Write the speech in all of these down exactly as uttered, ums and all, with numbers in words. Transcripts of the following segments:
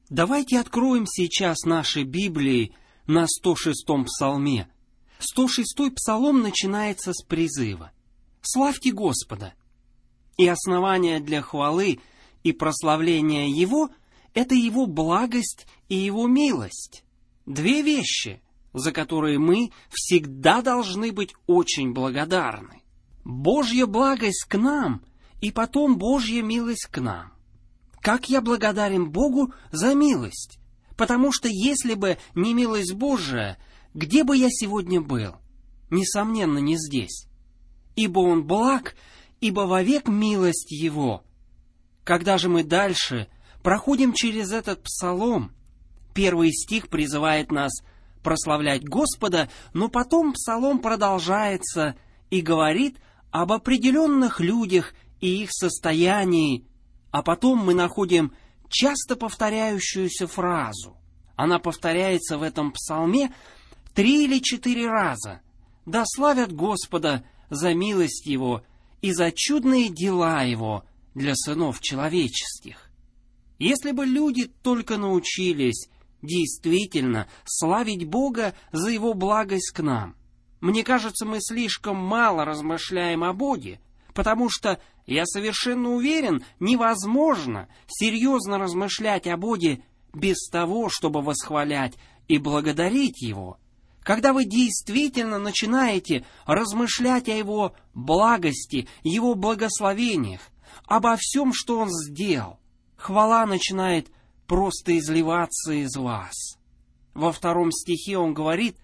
Давайте откроем сейчас наши Библии на сто шестом псалме. сто шестой псалом начинается с призыва: «Славьте Господа!» И основание для хвалы и прославления Его — это Его благость и Его милость. Две вещи, за которые мы всегда должны быть очень благодарны. Божья благость к нам и потом Божья милость к нам. Как я благодарен Богу за милость, потому что если бы не милость Божия, где бы я сегодня был? Несомненно, не здесь. Ибо Он благ, ибо вовек милость Его. Когда же мы дальше проходим через этот псалом, первый стих призывает нас прославлять Господа, но потом псалом продолжается и говорит об определенных людях и их состоянии, а потом мы находим часто повторяющуюся фразу. Она повторяется в этом псалме три или четыре раза. «Да славят Господа за милость Его и за чудные дела Его для сынов человеческих». Если бы люди только научились действительно славить Бога за Его благость к нам, мне кажется, мы слишком мало размышляем о Боге, потому что, я совершенно уверен, невозможно серьезно размышлять о Боге без того, чтобы восхвалять и благодарить Его. Когда вы действительно начинаете размышлять о Его благости, Его благословениях, обо всем, что Он сделал, хвала начинает просто изливаться из вас. Во втором стихе Он говорит: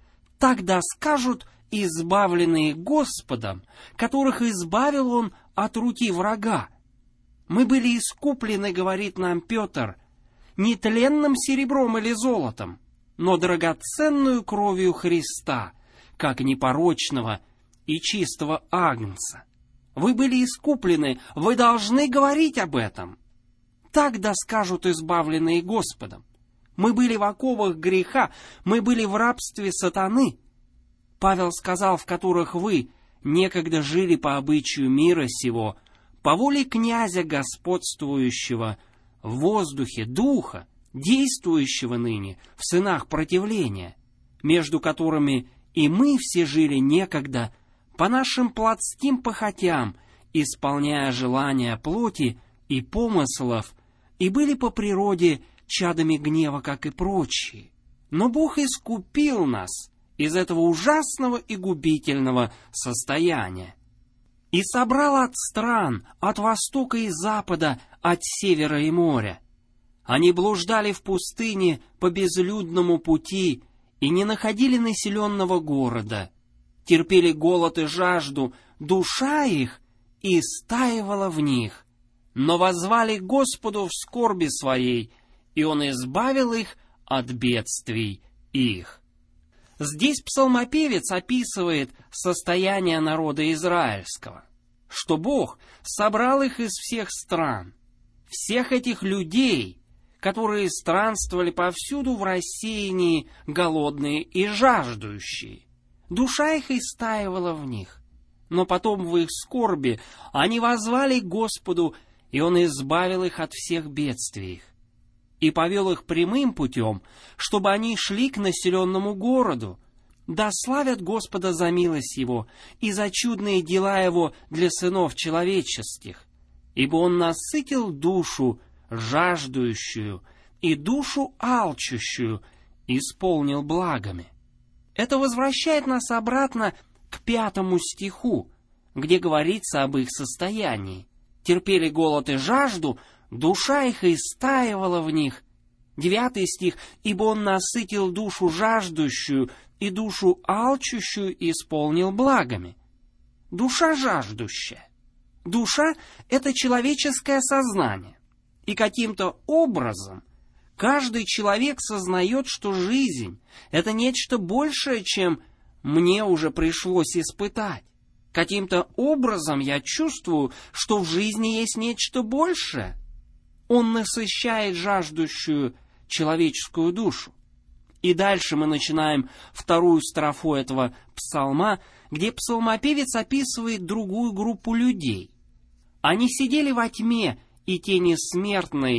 «Тогда скажут избавленные Господом, которых избавил Он от руки врага». Мы были искуплены, говорит нам Петр, не тленным серебром или золотом, но драгоценную кровью Христа, как непорочного и чистого агнца. Вы были искуплены, вы должны говорить об этом. Тогда скажут избавленные Господом. Мы были в оковах греха, мы были в рабстве сатаны. Павел сказал, в которых вы некогда жили по обычаю мира сего, по воле князя господствующего в воздухе, духа, действующего ныне в сынах противления, между которыми и мы все жили некогда по нашим плотским похотям, исполняя желания плоти и помыслов, и были по природе чадами гнева, как и прочие. Но Бог искупил нас из этого ужасного и губительного состояния и собрал от стран, от востока и запада, от севера и моря. Они блуждали в пустыне по безлюдному пути и не находили населенного города, терпели голод и жажду, душа их истаивала в них, но воззвали к Господу в скорби своей, и Он избавил их от бедствий их. Здесь псалмопевец описывает состояние народа израильского, что Бог собрал их из всех стран, всех этих людей, которые странствовали повсюду в рассеянии, голодные и жаждущие. Душа их истаивала в них, но потом в их скорби они воззвали к Господу, и Он избавил их от всех бедствий и повел их прямым путем, чтобы они шли к населенному городу. Да славят Господа за милость Его и за чудные дела Его для сынов человеческих, ибо Он насытил душу жаждущую и душу алчущую исполнил благами. Это возвращает нас обратно к пятому стиху, где говорится об их состоянии. Терпели голод и жажду, душа их истаивала в них. Девятый стих. «Ибо Он насытил душу жаждущую и душу алчущую исполнил благами». Душа жаждущая. Душа — это человеческое сознание. И каким-то образом каждый человек сознает, что жизнь — это нечто большее, чем мне уже пришлось испытать. Каким-то образом я чувствую, что в жизни есть нечто большее. Он насыщает жаждущую человеческую душу. И дальше мы начинаем вторую строфу этого псалма, где псалмопевец описывает другую группу людей. Они сидели во тьме и тени смертной,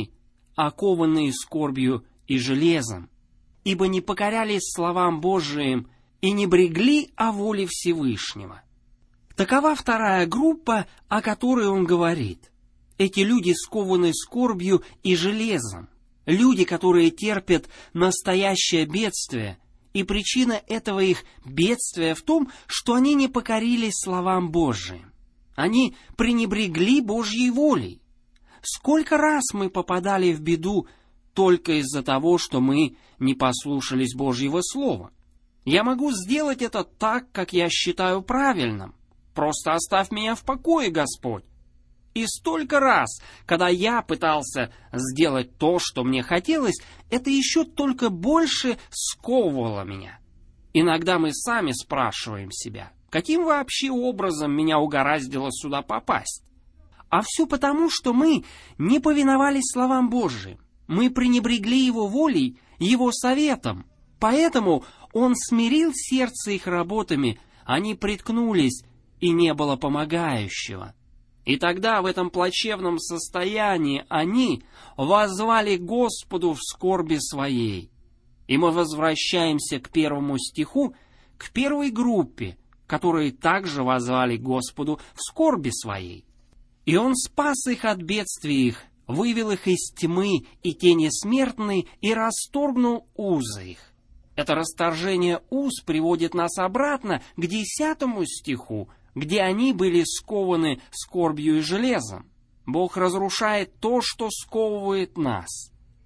окованные скорбью и железом, ибо не покорялись словам Божиим и не брегли о воле Всевышнего. Такова вторая группа, о которой он говорит. Эти люди скованы скорбью и железом, люди, которые терпят настоящее бедствие, и причина этого их бедствия в том, что они не покорились словам Божиим. Они пренебрегли Божьей волей. Сколько раз мы попадали в беду только из-за того, что мы не послушались Божьего Слова. Я могу сделать это так, как я считаю правильным. Просто оставь меня в покое, Господь. И столько раз, когда я пытался сделать то, что мне хотелось, это еще только больше сковывало меня. Иногда мы сами спрашиваем себя, каким вообще образом меня угораздило сюда попасть? А все потому, что мы не повиновались словам Божьим. Мы пренебрегли Его волей, Его советом. Поэтому Он смирил сердце их работами, они приткнулись, и не было помогающего. И тогда в этом плачевном состоянии они воззвали к Господу в скорби своей. И мы возвращаемся к первому стиху, к первой группе, которые также воззвали к Господу в скорби своей. И Он спас их от бедствий их, вывел их из тьмы и тени смертной и расторгнул узы их. Это расторжение уз приводит нас обратно к десятому стиху, где они были скованы скорбью и железом. Бог разрушает то, что сковывает нас.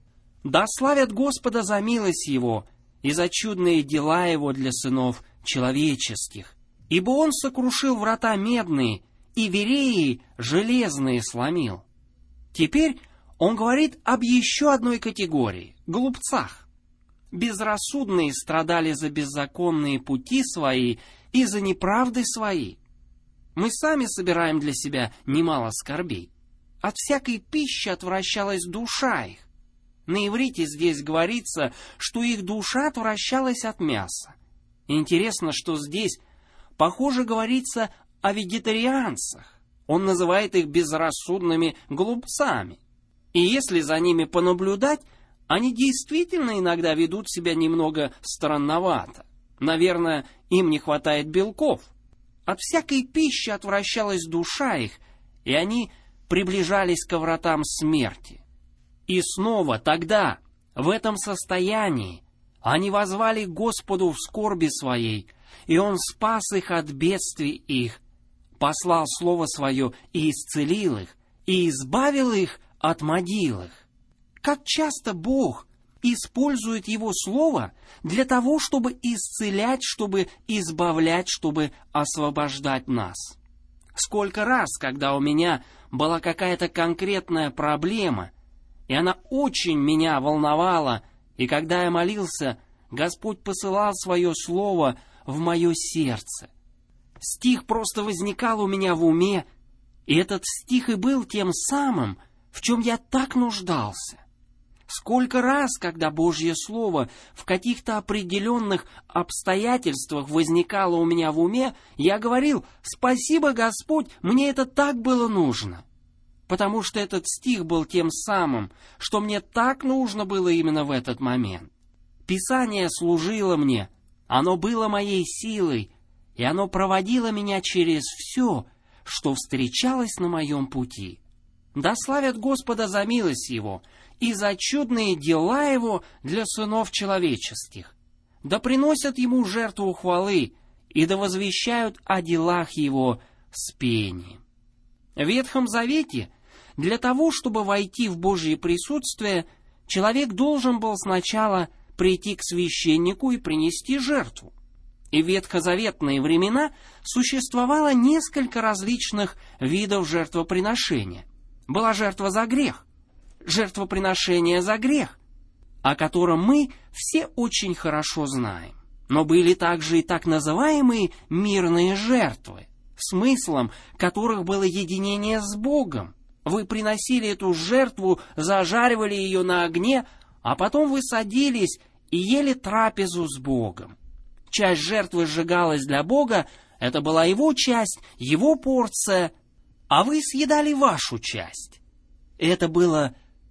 Да славят Господа за милость Его и за чудные дела Его для сынов человеческих. Ибо Он сокрушил врата медные, и вереи железные сломил. Теперь Он говорит об еще одной категории — глупцах. Безрассудные страдали за беззаконные пути свои и за неправды свои. Мы сами собираем для себя немало скорбей. От всякой пищи отвращалась душа их. На иврите здесь говорится, что их душа отвращалась от мяса. Интересно, что здесь, похоже, говорится о вегетарианцах. Он называет их безрассудными глупцами. И если за ними понаблюдать, они действительно иногда ведут себя немного странновато. Наверное, им не хватает белков. От всякой пищи отвращалась душа их, и они приближались ко вратам смерти. И снова тогда, в этом состоянии, они воззвали к Господу в скорби своей, и Он спас их от бедствий их, послал Слово Свое и исцелил их, и избавил их от могил их. Как часто Бог использует Его Слово для того, чтобы исцелять, чтобы избавлять, чтобы освобождать нас. Сколько раз, когда у меня была какая-то конкретная проблема, и она очень меня волновала, и когда я молился, Господь посылал Свое Слово в мое сердце. Стих просто возникал у меня в уме, и этот стих и был тем самым, в чем я так нуждался. Сколько раз, когда Божье Слово в каких-то определенных обстоятельствах возникало у меня в уме, я говорил: «Спасибо, Господь, мне это так было нужно». Потому что этот стих был тем самым, что мне так нужно было именно в этот момент. Писание служило мне, оно было моей силой, и оно проводило меня через все, что встречалось на моем пути. Да славят Господа за милость Его и за чудные дела Его для сынов человеческих. Да приносят Ему жертву хвалы и да возвещают о делах Его с пением. В Ветхом Завете для того, чтобы войти в Божье присутствие, человек должен был сначала прийти к священнику и принести жертву. И в ветхозаветные времена существовало несколько различных видов жертвоприношения. Была жертва за грех, жертвоприношение за грех, о котором мы все очень хорошо знаем. Но были также и так называемые мирные жертвы, смыслом которых было единение с Богом. Вы приносили эту жертву, зажаривали ее на огне, а потом вы садились и ели трапезу с Богом. Часть жертвы сжигалась для Бога, это была Его часть, Его порция, а вы съедали вашу часть. Это было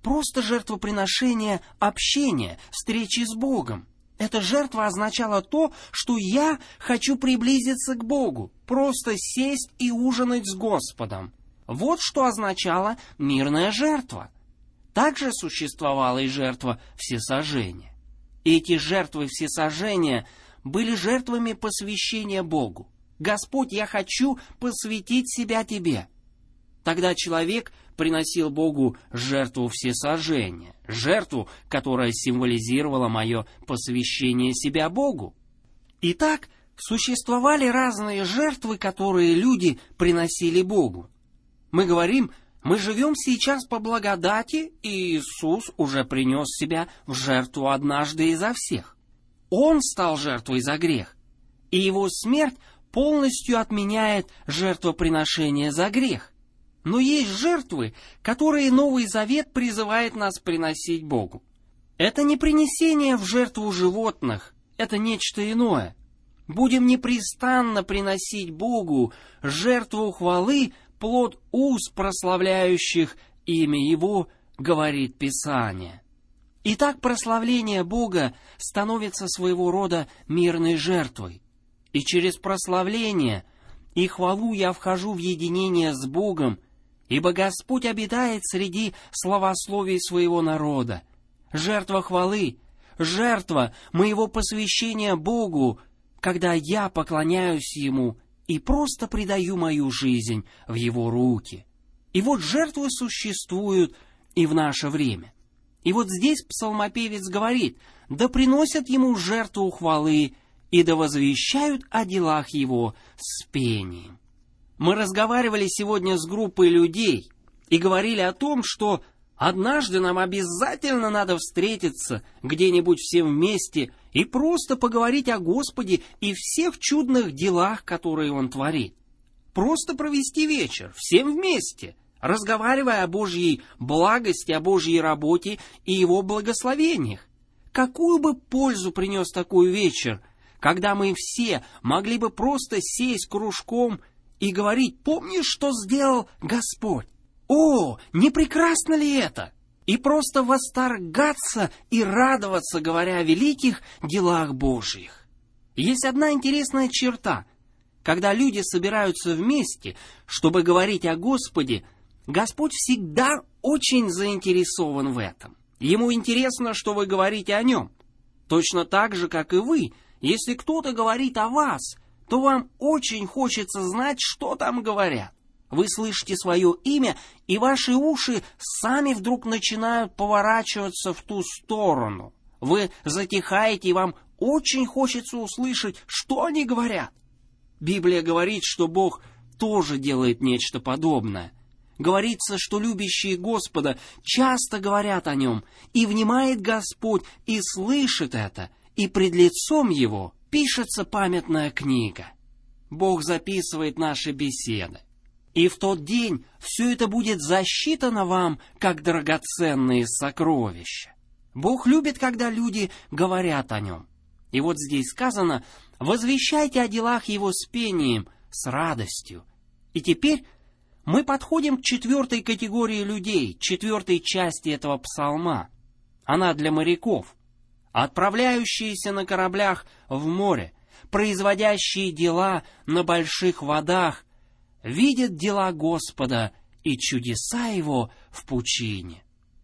просто жертвоприношение общения, встречи с Богом. Эта жертва означала то, что я хочу приблизиться к Богу, просто сесть и ужинать с Господом. Вот что означала мирная жертва. Также существовала и жертва всесожжения. Эти жертвы всесожжения были жертвами посвящения Богу. «Господь, я хочу посвятить себя Тебе». Тогда человек приносил Богу жертву всесожжения, жертву, которая символизировала мое посвящение себя Богу. Итак, существовали разные жертвы, которые люди приносили Богу. Мы говорим, мы живем сейчас по благодати, и Иисус уже принес себя в жертву однажды и за всех. Он стал жертвой за грех, и Его смерть полностью отменяет жертвоприношение за грех. Но есть жертвы, которые Новый Завет призывает нас приносить Богу. Это не принесение в жертву животных, это нечто иное. Будем непрестанно приносить Богу жертву хвалы, плод уст, прославляющих имя Его, говорит Писание. Итак, прославление Бога становится своего рода мирной жертвой. И через прославление и хвалу я вхожу в единение с Богом, ибо Господь обитает среди славословий своего народа. Жертва хвалы, жертва моего посвящения Богу, когда я поклоняюсь Ему и просто предаю мою жизнь в Его руки. И вот жертвы существуют и в наше время. И вот здесь псалмопевец говорит, да приносят Ему жертву хвалы и да возвещают о делах Его с пением. Мы разговаривали сегодня с группой людей и говорили о том, что однажды нам обязательно надо встретиться где-нибудь всем вместе и просто поговорить о Господе и всех чудных делах, которые Он творит. Просто провести вечер всем вместе, разговаривая о Божьей благости, о Божьей работе и Его благословениях. Какую бы пользу принес такой вечер, когда мы все могли бы просто сесть кружком и говорить, помнишь, что сделал Господь? О, не прекрасно ли это? И просто восторгаться и радоваться, говоря о великих делах Божьих. Есть одна интересная черта. Когда люди собираются вместе, чтобы говорить о Господе, Господь всегда очень заинтересован в этом. Ему интересно, что вы говорите о Нем. Точно так же, как и вы, если кто-то говорит о вас, то вам очень хочется знать, что там говорят. Вы слышите свое имя, и ваши уши сами вдруг начинают поворачиваться в ту сторону. Вы затихаете, и вам очень хочется услышать, что они говорят. Библия говорит, что Бог тоже делает нечто подобное. Говорится, что любящие Господа часто говорят о Нем, и внимает Господь, и слышит это, и пред лицом Его пишется памятная книга. Бог записывает наши беседы. И в тот день все это будет засчитано вам, как драгоценные сокровища. Бог любит, когда люди говорят о Нем. И вот здесь сказано, возвещайте о делах Его с пением, с радостью. И теперь мы подходим к четвертой категории людей, четвертой части этого псалма. Она для моряков, отправляющиеся на кораблях в море, производящие дела на больших водах, видят дела Господа и чудеса Его в пучине.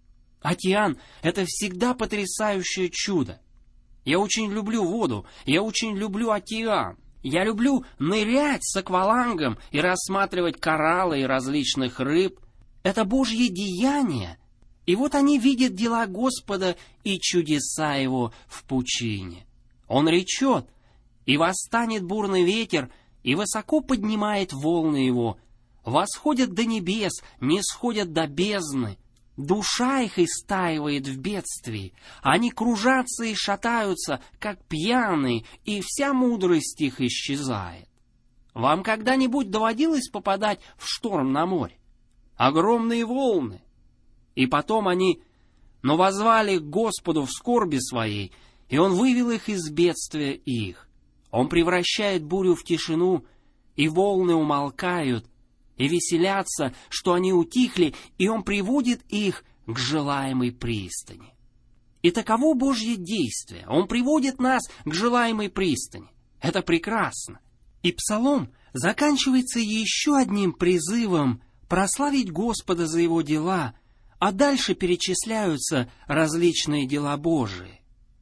Океан — это всегда потрясающее чудо. Я очень люблю воду, я очень люблю океан. Я люблю нырять с аквалангом и рассматривать кораллы и различных рыб. Это Божье деяние. И вот они видят дела Господа и чудеса Его в пучине. Он речет, и восстанет бурный ветер, и высоко поднимает волны Его. Восходят до небес, не сходят до бездны. Душа их истаивает в бедствии. Они кружатся и шатаются, как пьяные, и вся мудрость их исчезает. Вам когда-нибудь доводилось попадать в шторм на море? Огромные волны. И потом они, но воззвали к Господу в скорби своей, и Он вывел их из бедствия их. Он превращает бурю в тишину, и волны умолкают, и веселятся, что они утихли, и Он приводит их к желаемой пристани. И таково Божье действие. Он приводит нас к желаемой пристани. Это прекрасно. И псалом заканчивается еще одним призывом прославить Господа за Его дела, а дальше перечисляются различные дела Божии.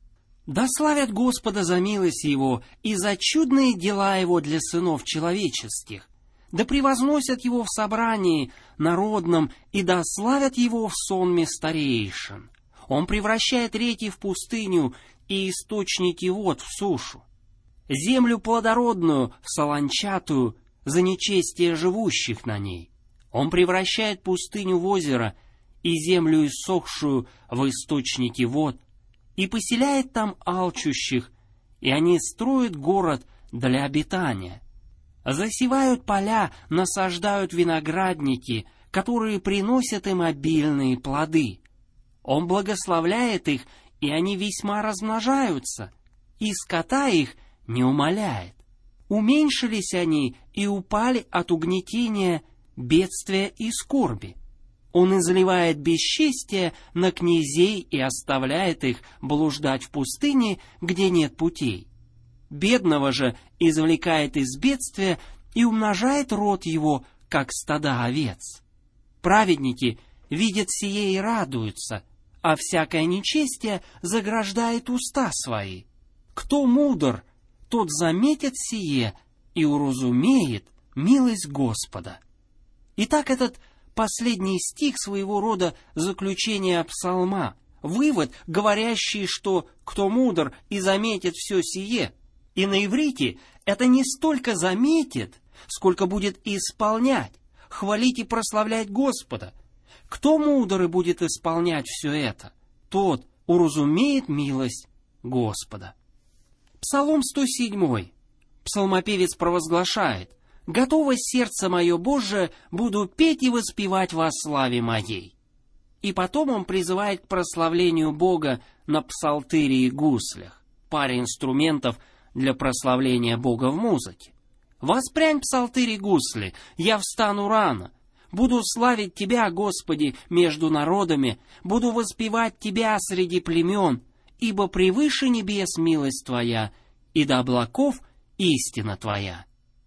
«Да славят Господа за милость Его и за чудные дела Его для сынов человеческих. Да превозносят Его в собрании народном, и да славят Его в сонме старейшин. Он превращает реки в пустыню и источники вод в сушу. Землю плодородную в солончатую за нечестие живущих на ней. Он превращает пустыню в озеро и землю иссохшую в источники вод, и поселяет там алчущих, и они строят город для обитания. Засевают поля, насаждают виноградники, которые приносят им обильные плоды. Он благословляет их, и они весьма размножаются, и скота их не умаляет. Уменьшились они и упали от угнетения, бедствия и скорби. Он изливает бесчестие на князей и оставляет их блуждать в пустыне, где нет путей. Бедного же извлекает из бедствия и умножает род его, как стада овец. Праведники видят сие и радуются, а всякое нечестие заграждает уста свои. Кто мудр, тот заметит сие и уразумеет милость Господа». Итак, этот последний стих своего рода заключение псалма, вывод, говорящий, что «кто мудр и заметит все сие». И на иврите это не столько заметит, сколько будет исполнять, хвалить и прославлять Господа. Кто мудр и будет исполнять все это, тот уразумеет милость Господа. Псалом сто семь. Псалмопевец провозглашает: «Готово сердце мое, Боже, буду петь и воспевать во славе моей». И потом он призывает к прославлению Бога на псалтыре и гуслях, паре инструментов для прославления Бога в музыке. «Воспрянь псалтырь и гусли, я встану рано. Буду славить Тебя, Господи, между народами, буду воспевать Тебя среди племен, ибо превыше небес милость Твоя, и до облаков истина Твоя».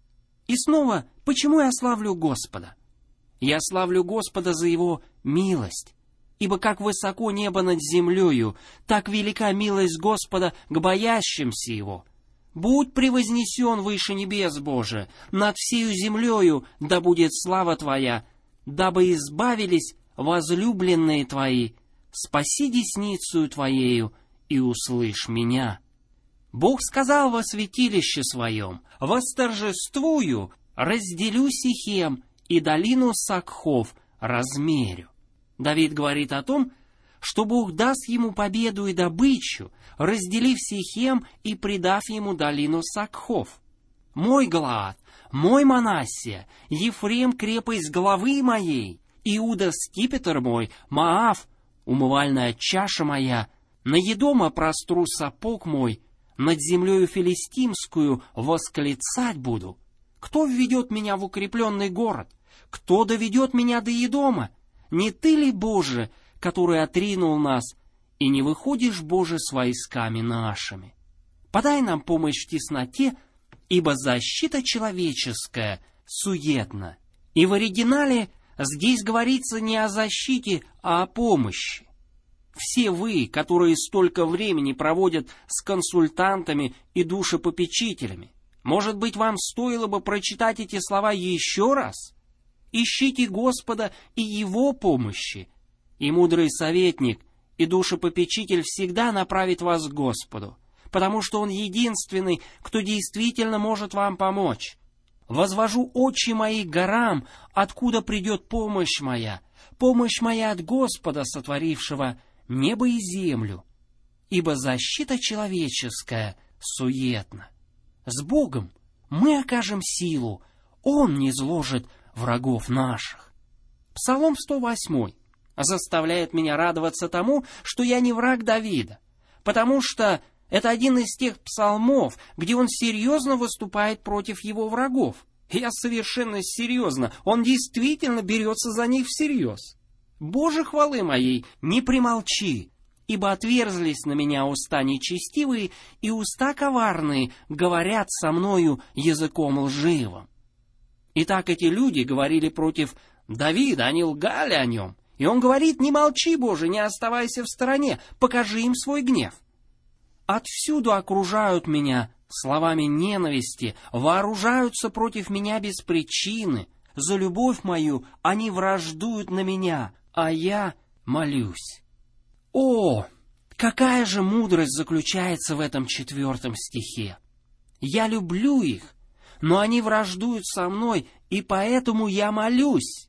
И снова, почему я славлю Господа? Я славлю Господа за Его милость, ибо как высоко небо над землею, так велика милость Господа к боящимся Его. Будь превознесен выше небес, Боже, над всею землею да будет слава Твоя, дабы избавились возлюбленные Твои, спаси десницею Твоею и услышь меня. Бог сказал во святилище Своем: «Восторжествую, разделю Сихем и долину Сакхов размерю». Давид говорит о том, что Бог даст ему победу и добычу, разделив Сихем и придав ему долину Сакхов. «Мой Галаад, мой Манассия, Ефрем крепость главы моей, Иуда скипетр мой, Маав, умывальная чаша моя, на Едома простру сапог мой, над землею филистимскую восклицать буду. Кто введет меня в укрепленный город? Кто доведет меня до Едома? Не Ты ли, Боже, который отринул нас, и не выходишь, Боже, с войсками нашими? Подай нам помощь в тесноте, ибо защита человеческая суетна». И в оригинале здесь говорится не о защите, а о помощи. Все вы, которые столько времени проводят с консультантами и душепопечителями, может быть, вам стоило бы прочитать эти слова еще раз? Ищите Господа и Его помощи, и мудрый советник, и душепопечитель всегда направит вас к Господу, потому что Он единственный, кто действительно может вам помочь. «Возвожу очи мои к горам, откуда придет помощь моя, помощь моя от Господа, сотворившего небо и землю, ибо защита человеческая суетна. С Богом мы окажем силу, Он низложит врагов наших». Псалом сто восемь заставляет меня радоваться тому, что я не враг Давида, потому что это один из тех псалмов, где он серьезно выступает против его врагов. Я совершенно серьезно, он действительно берется за них всерьез. Боже хвалы моей, не примолчи, ибо отверзлись на меня уста нечестивые, и уста коварные говорят со мною языком лживым». Итак, эти люди говорили против Давида, они лгали о нем. И он говорит: «Не молчи, Боже, не оставайся в стороне, покажи им свой гнев». Отвсюду окружают меня словами ненависти, вооружаются против меня без причины. За любовь мою они враждуют на меня, а я молюсь. О, какая же мудрость заключается в этом четвертом стихе! Я люблю их, но они враждуют со мной, и поэтому я молюсь.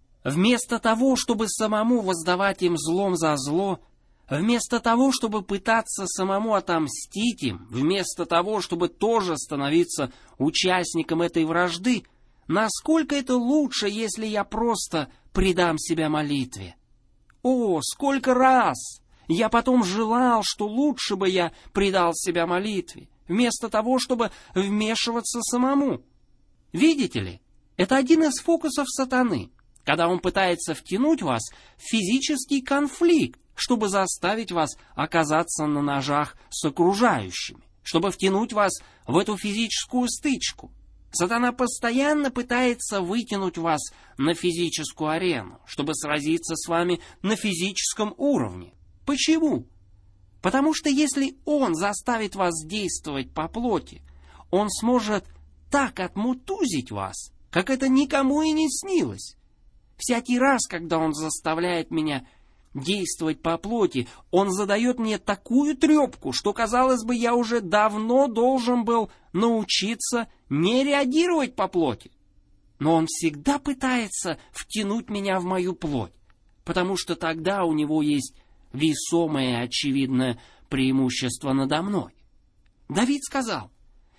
Вместо того, чтобы самому воздавать им злом за зло, вместо того, чтобы пытаться самому отомстить им, вместо того, чтобы тоже становиться участником этой вражды, насколько это лучше, если я просто предам себя молитве? О, сколько раз я потом желал, что лучше бы я предал себя молитве, вместо того, чтобы вмешиваться самому. Видите ли, это один из фокусов сатаны, когда он пытается втянуть вас в физический конфликт, чтобы заставить вас оказаться на ножах с окружающими, чтобы втянуть вас в эту физическую стычку. Сатана постоянно пытается вытянуть вас на физическую арену, чтобы сразиться с вами на физическом уровне. Почему? Потому что если он заставит вас действовать по плоти, он сможет так отмутузить вас, как это никому и не снилось. Всякий раз, когда он заставляет меня действовать по плоти, он задает мне такую трепку, что, казалось бы, я уже давно должен был научиться не реагировать по плоти. Но он всегда пытается втянуть меня в мою плоть, потому что тогда у него есть весомое и очевидное преимущество надо мной. Давид сказал: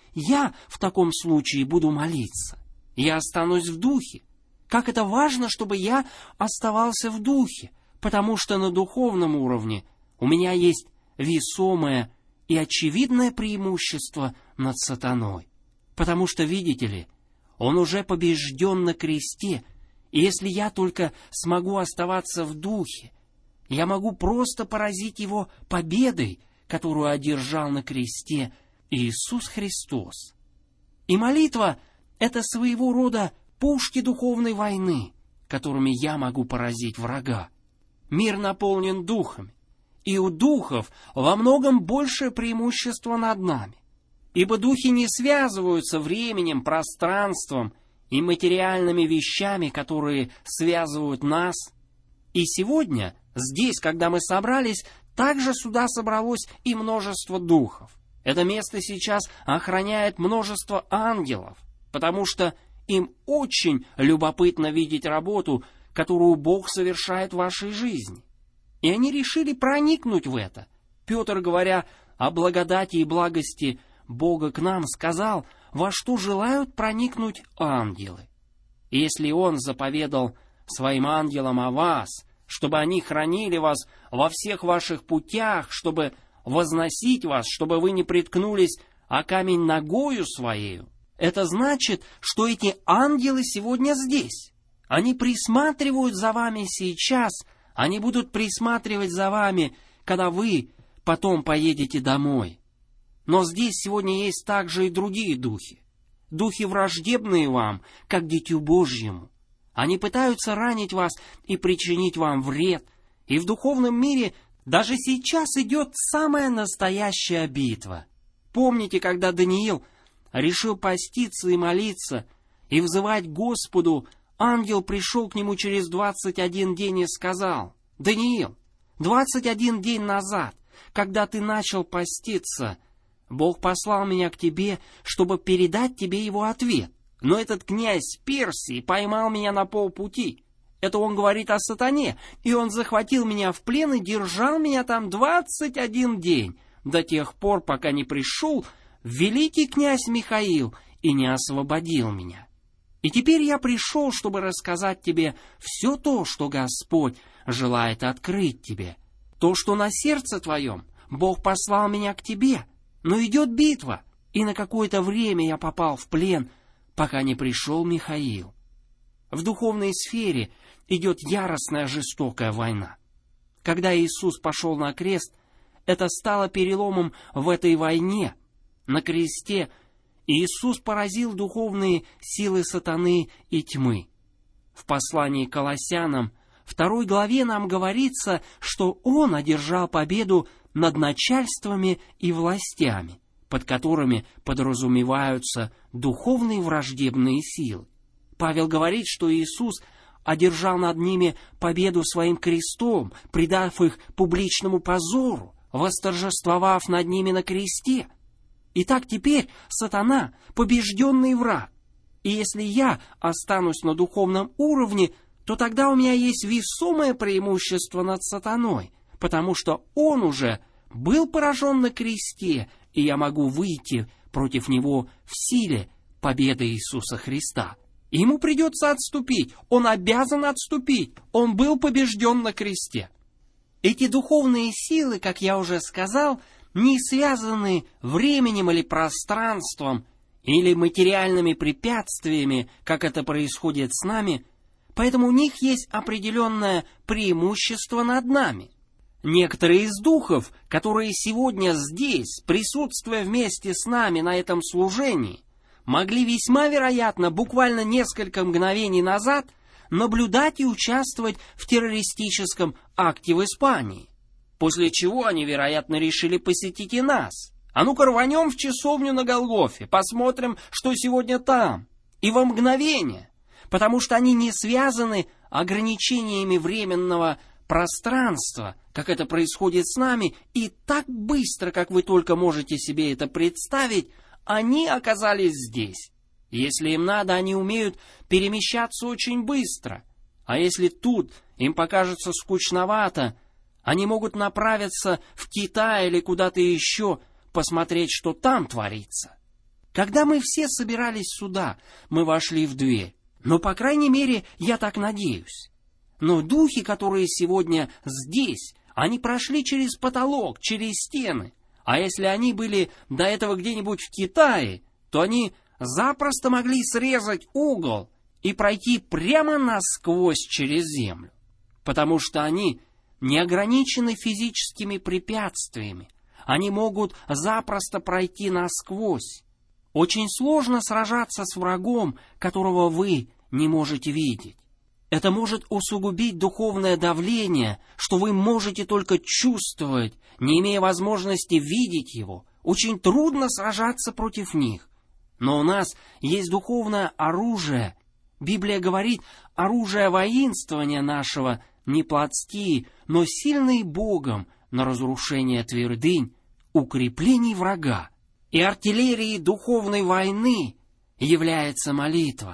«Я в таком случае буду молиться, я останусь в духе». Как это важно, чтобы я оставался в духе, потому что на духовном уровне у меня есть весомое и очевидное преимущество над сатаной. Потому что, видите ли, он уже побежден на кресте, и если я только смогу оставаться в духе, я могу просто поразить его победой, которую одержал на кресте Иисус Христос. И молитва — это своего рода пушки духовной войны, которыми я могу поразить врага. Мир наполнен духами, и у духов во многом большее преимущество над нами, ибо духи не связываются временем, пространством и материальными вещами, которые связывают нас. И сегодня, здесь, когда мы собрались, также сюда собралось и множество духов. Это место сейчас охраняет множество ангелов, потому что им очень любопытно видеть работу, которую Бог совершает в вашей жизни. И они решили проникнуть в это. Петр, говоря о благодати и благости Бога к нам, сказал, во что желают проникнуть ангелы. И если Он заповедал своим ангелам о вас, чтобы они хранили вас во всех ваших путях, чтобы возносить вас, чтобы вы не приткнулись о камень ногою своею, это значит, что эти ангелы сегодня здесь. Они присматривают за вами сейчас, они будут присматривать за вами, когда вы потом поедете домой. Но здесь сегодня есть также и другие духи. Духи враждебные вам, как Дитю Божьему. Они пытаются ранить вас и причинить вам вред. И в духовном мире даже сейчас идет самая настоящая битва. Помните, когда Даниил решил поститься и молиться, и взывать Господу, ангел пришел к нему через двадцать один день и сказал: «Даниил, двадцать один день назад, когда ты начал поститься, Бог послал меня к тебе, чтобы передать тебе его ответ. Но этот князь Персии поймал меня на полпути». Это он говорит о сатане, и он захватил меня в плен и держал меня там двадцать один день, до тех пор, пока не пришел великий князь Михаил и не освободил меня. И теперь я пришел, чтобы рассказать тебе все то, что Господь желает открыть тебе. То, что на сердце твоем, Бог послал меня к тебе. Но идет битва, и на какое-то время я попал в плен, пока не пришел Михаил. В духовной сфере идет яростная жестокая война. Когда Иисус пошел на крест, это стало переломом в этой войне. На кресте Иисус поразил духовные силы сатаны и тьмы. В послании к Колоссянам, второй главе, нам говорится, что Он одержал победу над начальствами и властями, под которыми подразумеваются духовные враждебные силы. Павел говорит, что Иисус одержал над ними победу своим крестом, предав их публичному позору, восторжествовав над ними на кресте. Итак, теперь сатана — побежденный враг. И если я останусь на духовном уровне, то тогда у меня есть весомое преимущество над сатаной, потому что он уже был поражен на кресте, и я могу выйти против него в силе победы Иисуса Христа. Ему придется отступить, он обязан отступить, он был побежден на кресте. Эти духовные силы, как я уже сказал, не связаны временем или пространством, или материальными препятствиями, как это происходит с нами, поэтому у них есть определенное преимущество над нами. Некоторые из духов, которые сегодня здесь, присутствуя вместе с нами на этом служении, могли весьма вероятно буквально несколько мгновений назад наблюдать и участвовать в террористическом акте в Испании, после чего они, вероятно, решили посетить и нас. А ну-ка рванем в часовню на Голгофе, посмотрим, что сегодня там. И во мгновение, потому что они не связаны ограничениями временного пространства, как это происходит с нами, и так быстро, как вы только можете себе это представить, они оказались здесь. Если им надо, они умеют перемещаться очень быстро. А если тут им покажется скучновато, они могут направиться в Китай или куда-то еще, посмотреть, что там творится. Когда мы все собирались сюда, мы вошли в дверь. Но, по крайней мере, я так надеюсь. Но духи, которые сегодня здесь, они прошли через потолок, через стены. А если они были до этого где-нибудь в Китае, то они запросто могли срезать угол и пройти прямо насквозь через землю. Потому что они не ограничены физическими препятствиями. Они могут запросто пройти насквозь. Очень сложно сражаться с врагом, которого вы не можете видеть. Это может усугубить духовное давление, что вы можете только чувствовать, не имея возможности видеть его. Очень трудно сражаться против них. Но у нас есть духовное оружие. Библия говорит, оружие воинствования нашего не плотские, но сильные Богом на разрушение твердынь, укреплений врага. И артиллерией духовной войны является молитва.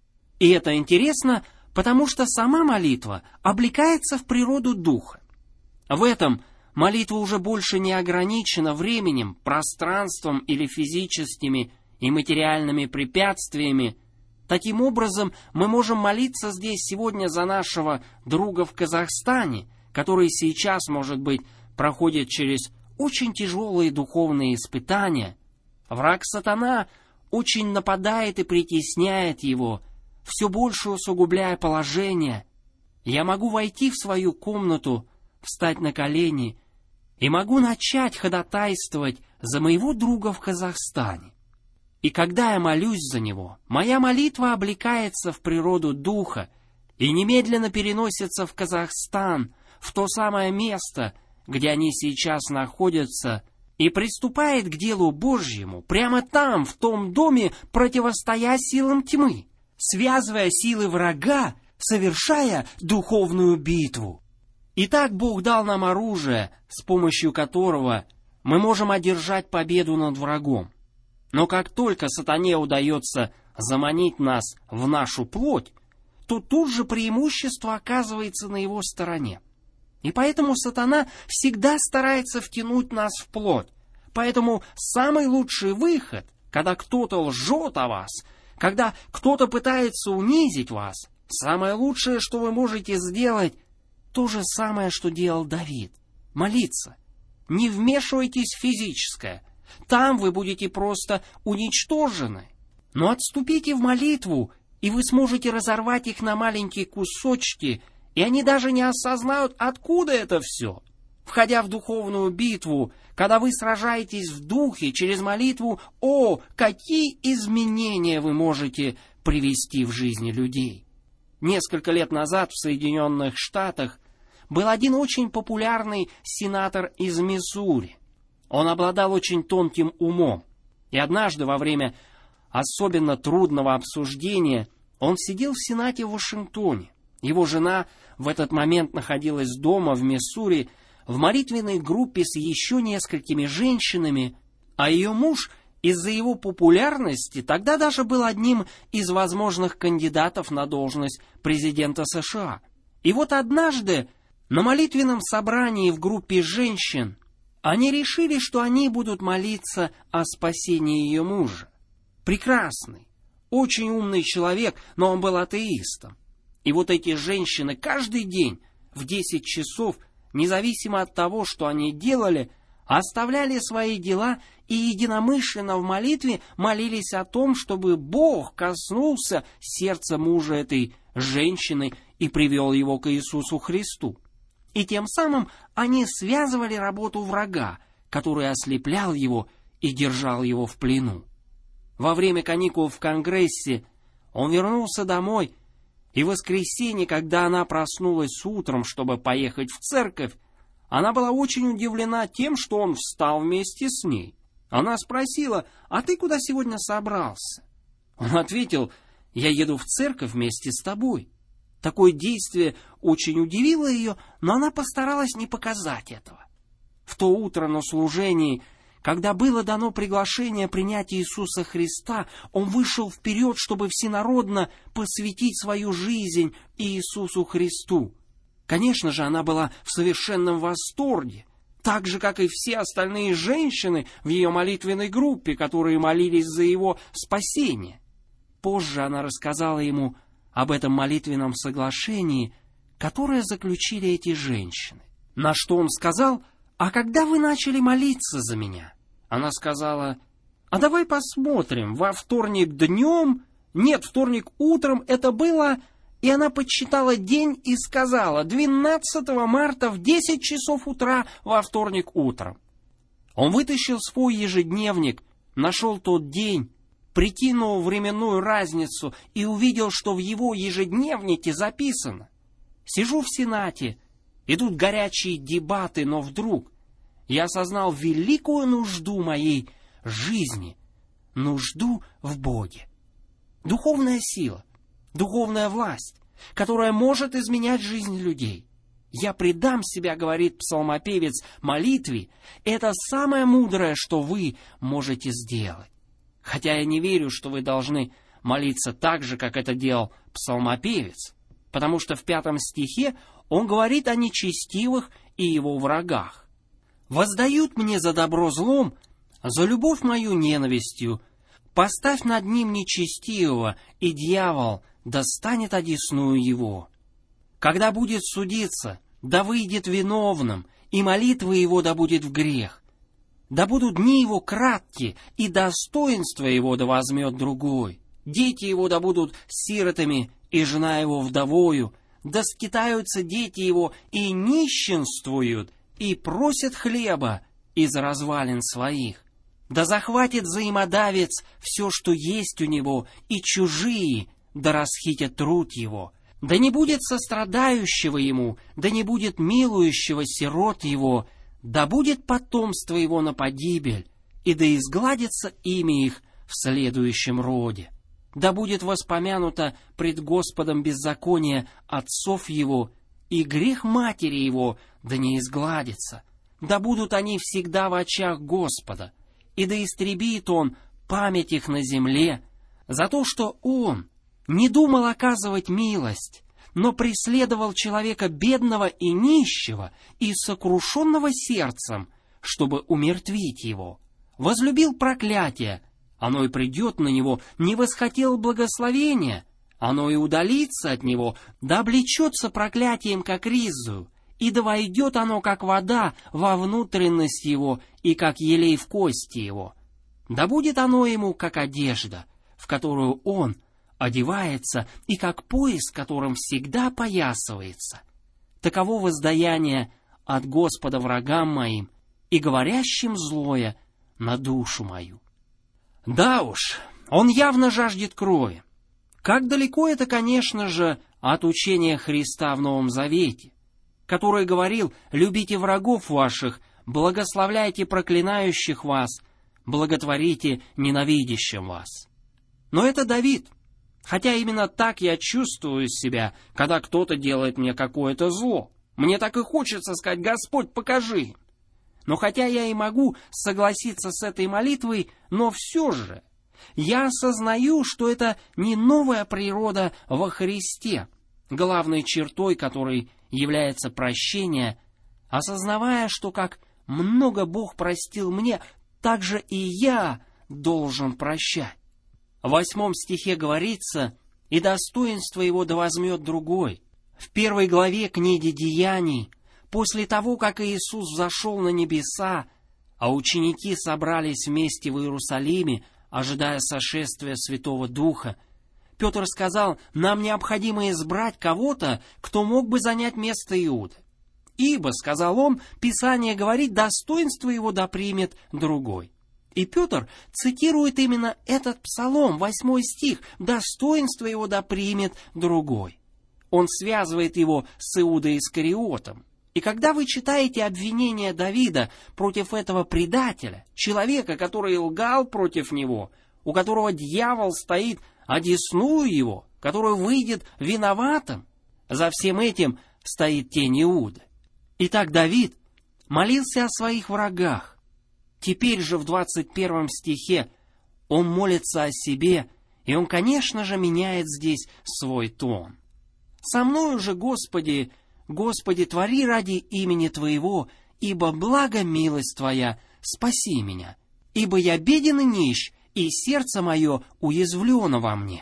И это интересно, потому что сама молитва облекается в природу духа. В этом молитва уже больше не ограничена временем, пространством или физическими и материальными препятствиями. Таким образом, мы можем молиться здесь сегодня за нашего друга в Казахстане, который сейчас, может быть, проходит через очень тяжелые духовные испытания. Враг сатана очень нападает и притесняет его, все больше усугубляя положение. Я могу войти в свою комнату, встать на колени и могу начать ходатайствовать за моего друга в Казахстане. И когда я молюсь за него, моя молитва облекается в природу духа и немедленно переносится в Казахстан, в то самое место, где они сейчас находятся, и приступает к делу Божьему прямо там, в том доме, противостоя силам тьмы, связывая силы врага, совершая духовную битву. Итак, Бог дал нам оружие, с помощью которого мы можем одержать победу над врагом. Но как только сатане удается заманить нас в нашу плоть, то тут же преимущество оказывается на его стороне. И поэтому сатана всегда старается втянуть нас в плоть. Поэтому самый лучший выход, когда кто-то лжет о вас, когда кто-то пытается унизить вас, самое лучшее, что вы можете сделать, то же самое, что делал Давид. Молиться. Не вмешивайтесь в физическое. Там вы будете просто уничтожены. Но отступите в молитву и вы сможете разорвать их на маленькие кусочки, и они даже не осознают, откуда это все. Входя в духовную битву, когда вы сражаетесь в духе через молитву, о, какие изменения вы можете привести в жизни людей. Несколько лет назад в Соединенных Штатах был один очень популярный сенатор из Миссури. Он обладал очень тонким умом, и однажды во время особенно трудного обсуждения он сидел в Сенате в Вашингтоне. Его жена в этот момент находилась дома в Миссури в молитвенной группе с еще несколькими женщинами, а ее муж из-за его популярности тогда даже был одним из возможных кандидатов на должность президента США. И вот однажды на молитвенном собрании в группе женщин они решили, что они будут молиться о спасении ее мужа. Прекрасный, очень умный человек, но он был атеистом. И вот эти женщины каждый день в десять часов, независимо от того, что они делали, оставляли свои дела и единомысленно в молитве молились о том, чтобы Бог коснулся сердца мужа этой женщины и привел его к Иисусу Христу. И тем самым они связывали работу врага, который ослеплял его и держал его в плену. Во время каникул в Конгрессе он вернулся домой, и в воскресенье, когда она проснулась утром, чтобы поехать в церковь, она была очень удивлена тем, что он встал вместе с ней. Она спросила: «А ты куда сегодня собрался?» Он ответил: «Я еду в церковь вместе с тобой». Такое действие очень удивило ее, но она постаралась не показать этого. В то утро на служении, когда было дано приглашение принять Иисуса Христа, он вышел вперед, чтобы всенародно посвятить свою жизнь Иисусу Христу. Конечно же, она была в совершенном восторге, так же, как и все остальные женщины в ее молитвенной группе, которые молились за его спасение. Позже она рассказала ему об этом молитвенном соглашении, которое заключили эти женщины. На что он сказал: «А когда вы начали молиться за меня?» Она сказала: «А давай посмотрим, во вторник днем, нет, вторник утром это было...» И она подсчитала день и сказала: двенадцатого марта в десять часов утра во вторник утром. Он вытащил свой ежедневник, нашел тот день, прикинул временную разницу и увидел, что в его ежедневнике записано: «Сижу в Сенате, идут горячие дебаты, но вдруг я осознал великую нужду моей жизни, нужду в Боге». Духовная сила, духовная власть, которая может изменять жизнь людей. «Я предам себя, — говорит псалмопевец, — молитве. Это самое мудрое, что вы можете сделать». Хотя я не верю, что вы должны молиться так же, как это делал псалмопевец, потому что в пятом стихе он говорит о нечестивых и его врагах. «Воздают мне за добро злом, за любовь мою ненавистью. Поставь над ним нечестивого, и дьявол достанет одесную его. Когда будет судиться, да выйдет виновным, и молитва его да будет в грех. Да будут дни его кратки, и достоинство его да возьмет другой. Дети его да будут сиротами, и жена его вдовою. Да скитаются дети его и нищенствуют, и просят хлеба из развалин своих. Да захватит взаимодавец все, что есть у него, и чужие да расхитят труд его. Да не будет сострадающего ему, да не будет милующего сирот его, да будет потомство его на погибель, и да изгладится имя их в следующем роде. Да будет воспомянуто пред Господом беззаконие отцов его, и грех матери его да не изгладится. Да будут они всегда в очах Господа, и да истребит он память их на земле, за то, что он не думал оказывать милость, но преследовал человека бедного и нищего и сокрушенного сердцем, чтобы умертвить его. Возлюбил проклятие, оно и придет на него, не восхотел благословения, оно и удалится от него, да облечется проклятием, как ризою, и да войдет оно, как вода, во внутренность его, и как елей в кости его. Да будет оно ему, как одежда, в которую он одевается, и как пояс, которым всегда поясывается. Таково воздаяние от Господа врагам моим и говорящим злое на душу мою». Да уж, он явно жаждет крови. Как далеко это, конечно же, от учения Христа в Новом Завете, который говорил: «Любите врагов ваших, благословляйте проклинающих вас, благотворите ненавидящим вас». Но это Давид. Хотя именно так я чувствую себя, когда кто-то делает мне какое-то зло. Мне так и хочется сказать: «Господь, покажи». Но хотя я и могу согласиться с этой молитвой, но все же я осознаю, что это не новая природа во Христе, главной чертой которой является прощение, осознавая, что как много Бог простил мне, так же и я должен прощать. В восьмом стихе говорится: «И достоинство его да возьмет другой». В первой главе книги Деяний, после того, как Иисус взошел на небеса, а ученики собрались вместе в Иерусалиме, ожидая сошествия Святого Духа, Петр сказал: «Нам необходимо избрать кого-то, кто мог бы занять место Иуды. Ибо, — сказал он, — Писание говорит, достоинство его да примет другой». И Петр цитирует именно этот псалом, восьмой стих: «Достоинство его да примет другой». Он связывает его с Иудой Искариотом. И когда вы читаете обвинения Давида против этого предателя, человека, который лгал против него, у которого дьявол стоит одесную его, который выйдет виноватым, за всем этим стоит тень Иуды. Итак, Давид молился о своих врагах. Теперь же в двадцать первом стихе он молится о себе, и он, конечно же, меняет здесь свой тон. «Со мною же, Господи, Господи, твори ради имени Твоего, ибо благо милость Твоя, спаси меня, ибо я беден и нищ, и сердце мое уязвлено во мне.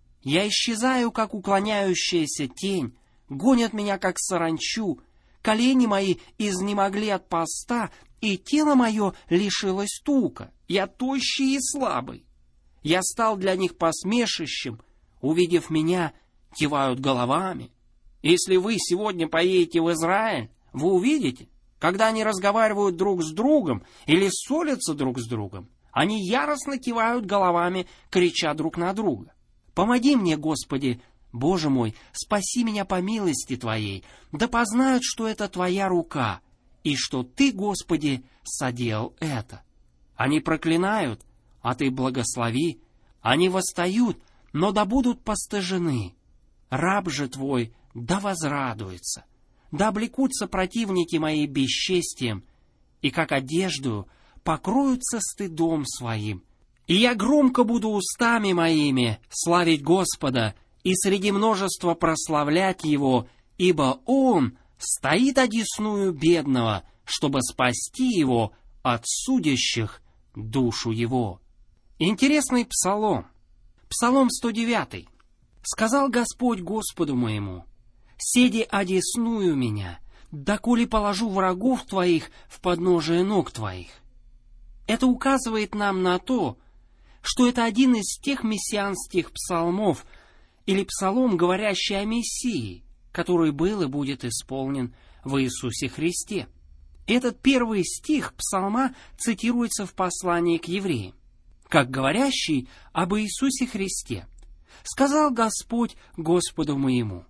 Я исчезаю, как уклоняющаяся тень, гонят меня, как саранчу, колени мои изнемогли от поста, и тело мое лишилось тука, я тощий и слабый. Я стал для них посмешищем, увидев меня, кивают головами». Если вы сегодня поедете в Израиль, вы увидите, когда они разговаривают друг с другом или ссорятся друг с другом, они яростно кивают головами, крича друг на друга. «Помоги мне, Господи, Боже мой, спаси меня по милости Твоей, да познают, что это Твоя рука, и что Ты, Господи, соделал это. Они проклинают, а Ты благослови, они восстают, но да будут постыжены. Раб же Твой да возрадуется, да облекутся противники мои бесчестием, и как одежду покроются стыдом своим. И я громко буду устами моими славить Господа и среди множества прославлять Его, ибо Он стоит одесную бедного, чтобы спасти его от судящих душу его». Интересный псалом. Псалом сто девятый. «Сказал Господь Господу моему: седи одесную меня, доколе положу врагов твоих в подножие ног твоих». Это указывает нам на то, что это один из тех мессианских псалмов, или псалом, говорящий о Мессии, который был и будет исполнен в Иисусе Христе. Этот первый стих псалма цитируется в послании к евреям, как говорящий об Иисусе Христе. «Сказал Господь Господу моему».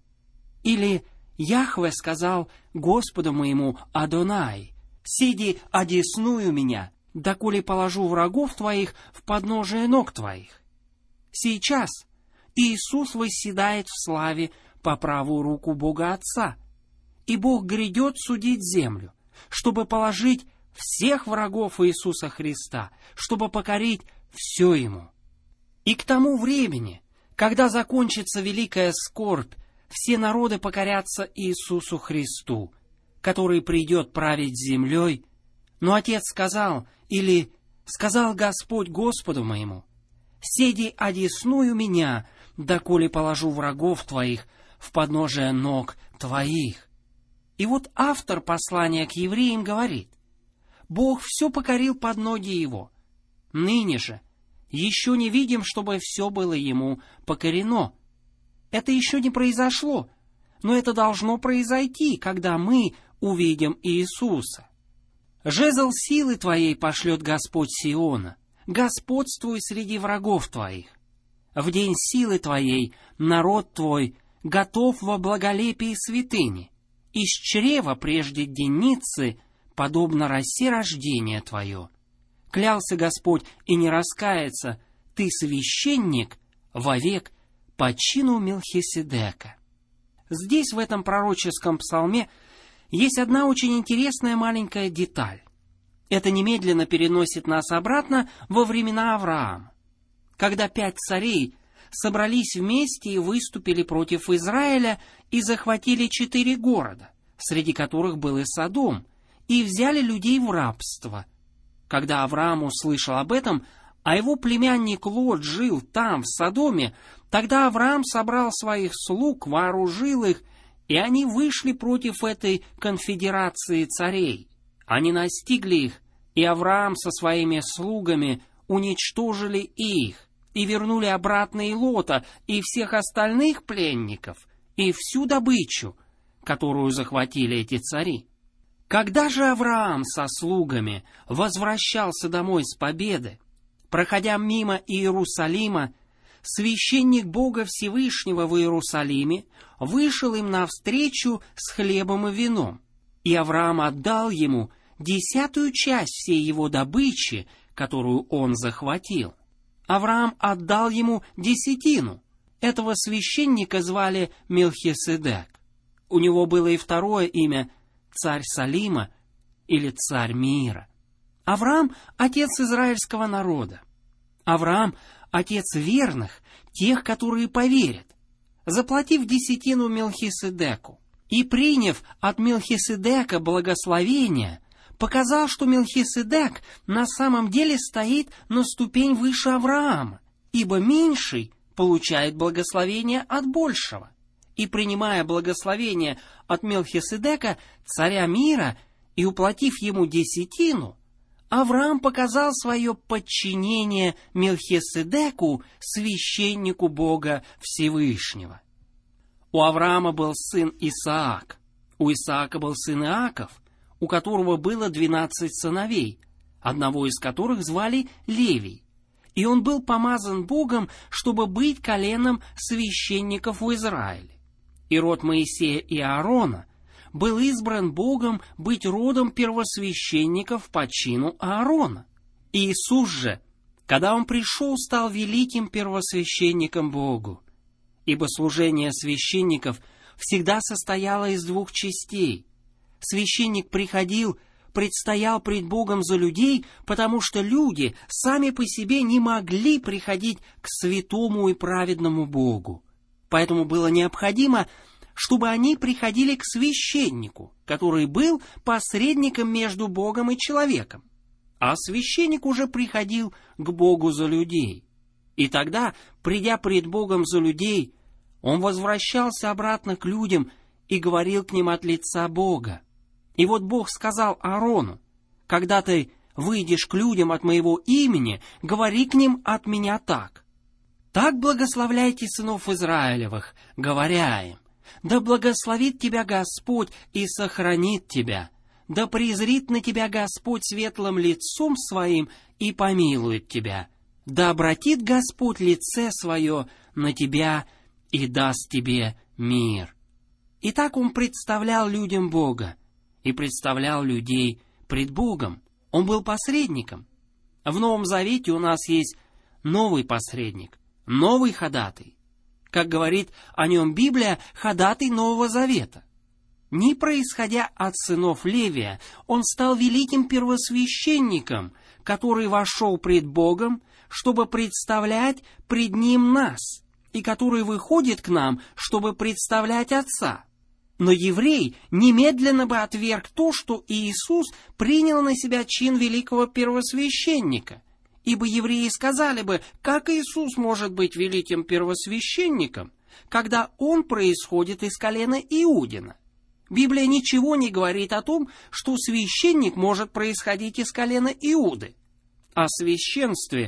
Или Яхве сказал Господу моему Адонай: «Сиди одесную меня, доколе положу врагов твоих в подножие ног твоих». Сейчас Иисус восседает в славе по правую руку Бога Отца, и Бог грядет судить землю, чтобы положить всех врагов Иисуса Христа, чтобы покорить все Ему. И к тому времени, когда закончится великая скорбь, все народы покорятся Иисусу Христу, который придет править землей. Но Отец сказал, или сказал Господь Господу моему: «Седи одесную меня, доколе положу врагов твоих в подножие ног твоих». И вот автор послания к евреям говорит: Бог все покорил под ноги его. Ныне же еще не видим, чтобы все было ему покорено. Это еще не произошло, но это должно произойти, когда мы увидим Иисуса. Жезл силы твоей пошлет Господь Сиона, господствуй среди врагов твоих. В день силы твоей народ твой готов во благолепии святыни, из чрева прежде денницы, подобно росе рождения твое. Клялся Господь и не раскается, ты священник вовек по чину Мелхиседека. Здесь, в этом пророческом псалме, есть одна очень интересная маленькая деталь. Это немедленно переносит нас обратно во времена Авраама, когда пять царей собрались вместе и выступили против Израиля и захватили четыре города, среди которых был и Содом, и взяли людей в рабство. Когда Авраам услышал об этом, а его племянник Лот жил там, в Содоме, тогда Авраам собрал своих слуг, вооружил их, и они вышли против этой конфедерации царей. Они настигли их, и Авраам со своими слугами уничтожили их, и вернули обратно и Лота, и всех остальных пленников, и всю добычу, которую захватили эти цари. Когда же Авраам со слугами возвращался домой с победы, проходя мимо Иерусалима, священник Бога Всевышнего в Иерусалиме вышел им навстречу с хлебом и вином, и Авраам отдал ему десятую часть всей его добычи, которую он захватил. Авраам отдал ему десятину. Этого священника звали Мелхиседек. У него было и второе имя — царь Салима или царь мира. Авраам — отец израильского народа. Авраам — отец верных, тех, которые поверят. Заплатив десятину Мелхиседеку и приняв от Мелхиседека благословение, показал, что Мелхиседек на самом деле стоит на ступень выше Авраама, ибо меньший получает благословение от большего. И, принимая благословение от Мелхиседека, царя мира, и уплатив ему десятину, Авраам показал свое подчинение Мелхиседеку, священнику Бога Всевышнего. У Авраама был сын Исаак, у Исаака был сын Иаков, у которого было двенадцать сыновей, одного из которых звали Левий, и он был помазан Богом, чтобы быть коленом священников в Израиле. И род Моисея и Аарона был избран Богом быть родом первосвященников по чину Аарона. Иисус же, когда Он пришел, стал великим первосвященником Богу, ибо служение священников всегда состояло из двух частей. Священник приходил, предстоял пред Богом за людей, потому что люди сами по себе не могли приходить к святому и праведному Богу. Поэтому было необходимо, чтобы они приходили к священнику, который был посредником между Богом и человеком. А священник уже приходил к Богу за людей. И тогда, придя пред Богом за людей, он возвращался обратно к людям и говорил к ним от лица Бога. И вот Бог сказал Аарону: «Когда ты выйдешь к людям от моего имени, говори к ним от меня так. Так благословляйте сынов Израилевых, говоря им: да благословит тебя Господь и сохранит тебя, да презрит на тебя Господь светлым лицом своим и помилует тебя, да обратит Господь лице свое на тебя и даст тебе мир». И так он представлял людям Бога и представлял людей пред Богом. Он был посредником. В Новом Завете у нас есть новый посредник, новый ходатай. Как говорит о нем Библия, ходатай Нового Завета. Не происходя от сынов Левия, он стал великим первосвященником, который вошел пред Богом, чтобы представлять пред Ним нас, и который выходит к нам, чтобы представлять Отца. Но еврей немедленно бы отверг то, что Иисус принял на себя чин великого первосвященника, ибо евреи сказали бы: как Иисус может быть великим первосвященником, когда Он происходит из колена Иудина? Библия ничего не говорит о том, что священник может происходить из колена Иуды. О священстве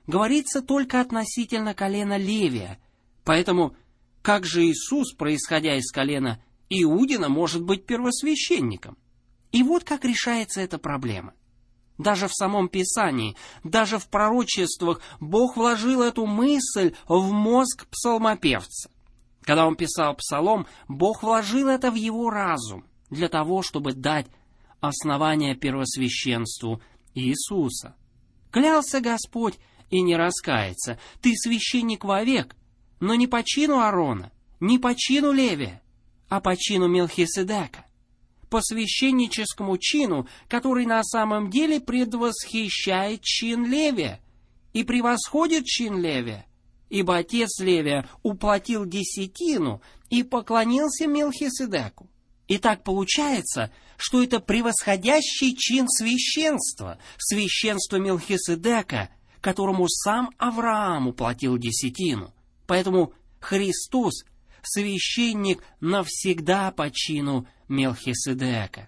говорится только относительно колена Левия. Поэтому как же Иисус, происходя из колена Иудина, может быть первосвященником? И вот как решается эта проблема. Даже в самом Писании, даже в пророчествах Бог вложил эту мысль в мозг псалмопевца. Когда он писал псалом, Бог вложил это в его разум для того, чтобы дать основание первосвященству Иисуса. Клялся Господь и не раскается: ты священник вовек, но не по чину Аарона, не по чину Левия, а по чину Мелхиседека, по священническому чину, который на самом деле предвосхищает чин Левия и превосходит чин Левия, ибо отец Левия уплатил десятину и поклонился Мелхиседеку. И так получается, что это превосходящий чин священства, священство Мелхиседека, которому сам Авраам уплатил десятину. Поэтому Христос — священник навсегда по чину Мелхиседека.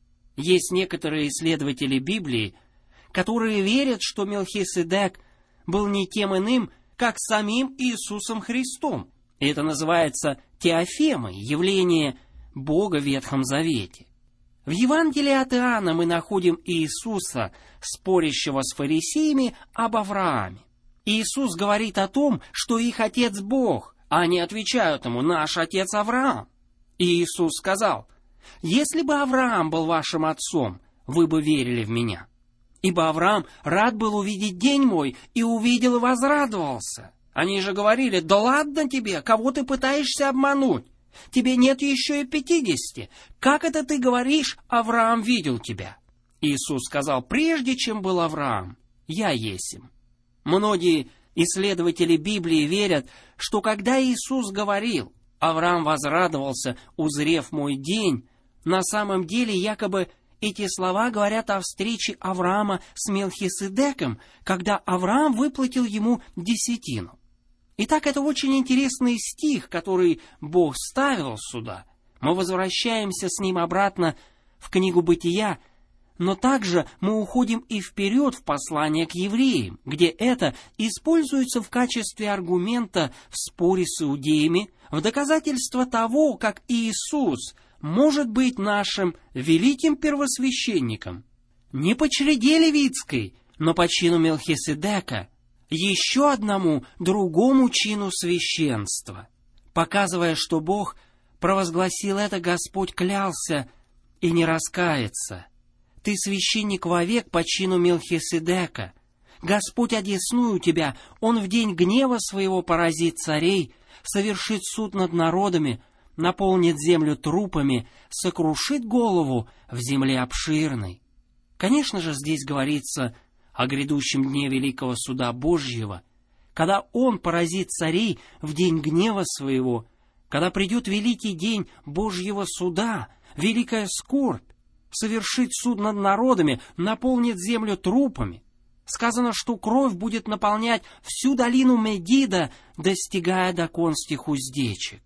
Есть некоторые исследователи Библии, которые верят, что Мелхиседек был не тем иным, как самим Иисусом Христом. И это называется теофемой, явление Бога в Ветхом Завете. В Евангелии от Иоанна мы находим Иисуса, спорящего с фарисеями об Аврааме. Иисус говорит о том, что их отец Бог, а они отвечают ему: наш отец Авраам. И Иисус сказал: если бы Авраам был вашим отцом, вы бы верили в меня. Ибо Авраам рад был увидеть день мой, и увидел и возрадовался. Они же говорили: да ладно тебе, кого ты пытаешься обмануть? Тебе нет еще и пятидесяти. Как это ты говоришь, Авраам видел тебя? Иисус сказал: прежде чем был Авраам, я есмь. Многие исследователи Библии верят, что когда Иисус говорил: Авраам возрадовался, узрев мой день, на самом деле якобы эти слова говорят о встрече Авраама с Мелхиседеком, когда Авраам выплатил ему десятину. Итак, это очень интересный стих, который Бог вставил сюда. Мы возвращаемся с ним обратно в книгу Бытия, но также мы уходим и вперед в послание к евреям, где это используется в качестве аргумента в споре с иудеями, в доказательство того, как Иисус может быть нашим великим первосвященником. Не по череде левитской, но по чину Мелхиседека, еще одному другому чину священства. Показывая, что Бог провозгласил это, Господь клялся и не раскается: ты священник вовек по чину Мелхиседека. Господь одесную тебя, Он в день гнева своего поразит царей, совершит суд над народами, наполнит землю трупами, сокрушит голову в земле обширной. Конечно же, здесь говорится о грядущем дне великого суда Божьего, когда Он поразит царей в день гнева своего, когда придет великий день Божьего суда, великая скорбь, совершит суд над народами, наполнит землю трупами. Сказано, что кровь будет наполнять всю долину Мегида, достигая до конских уздечек.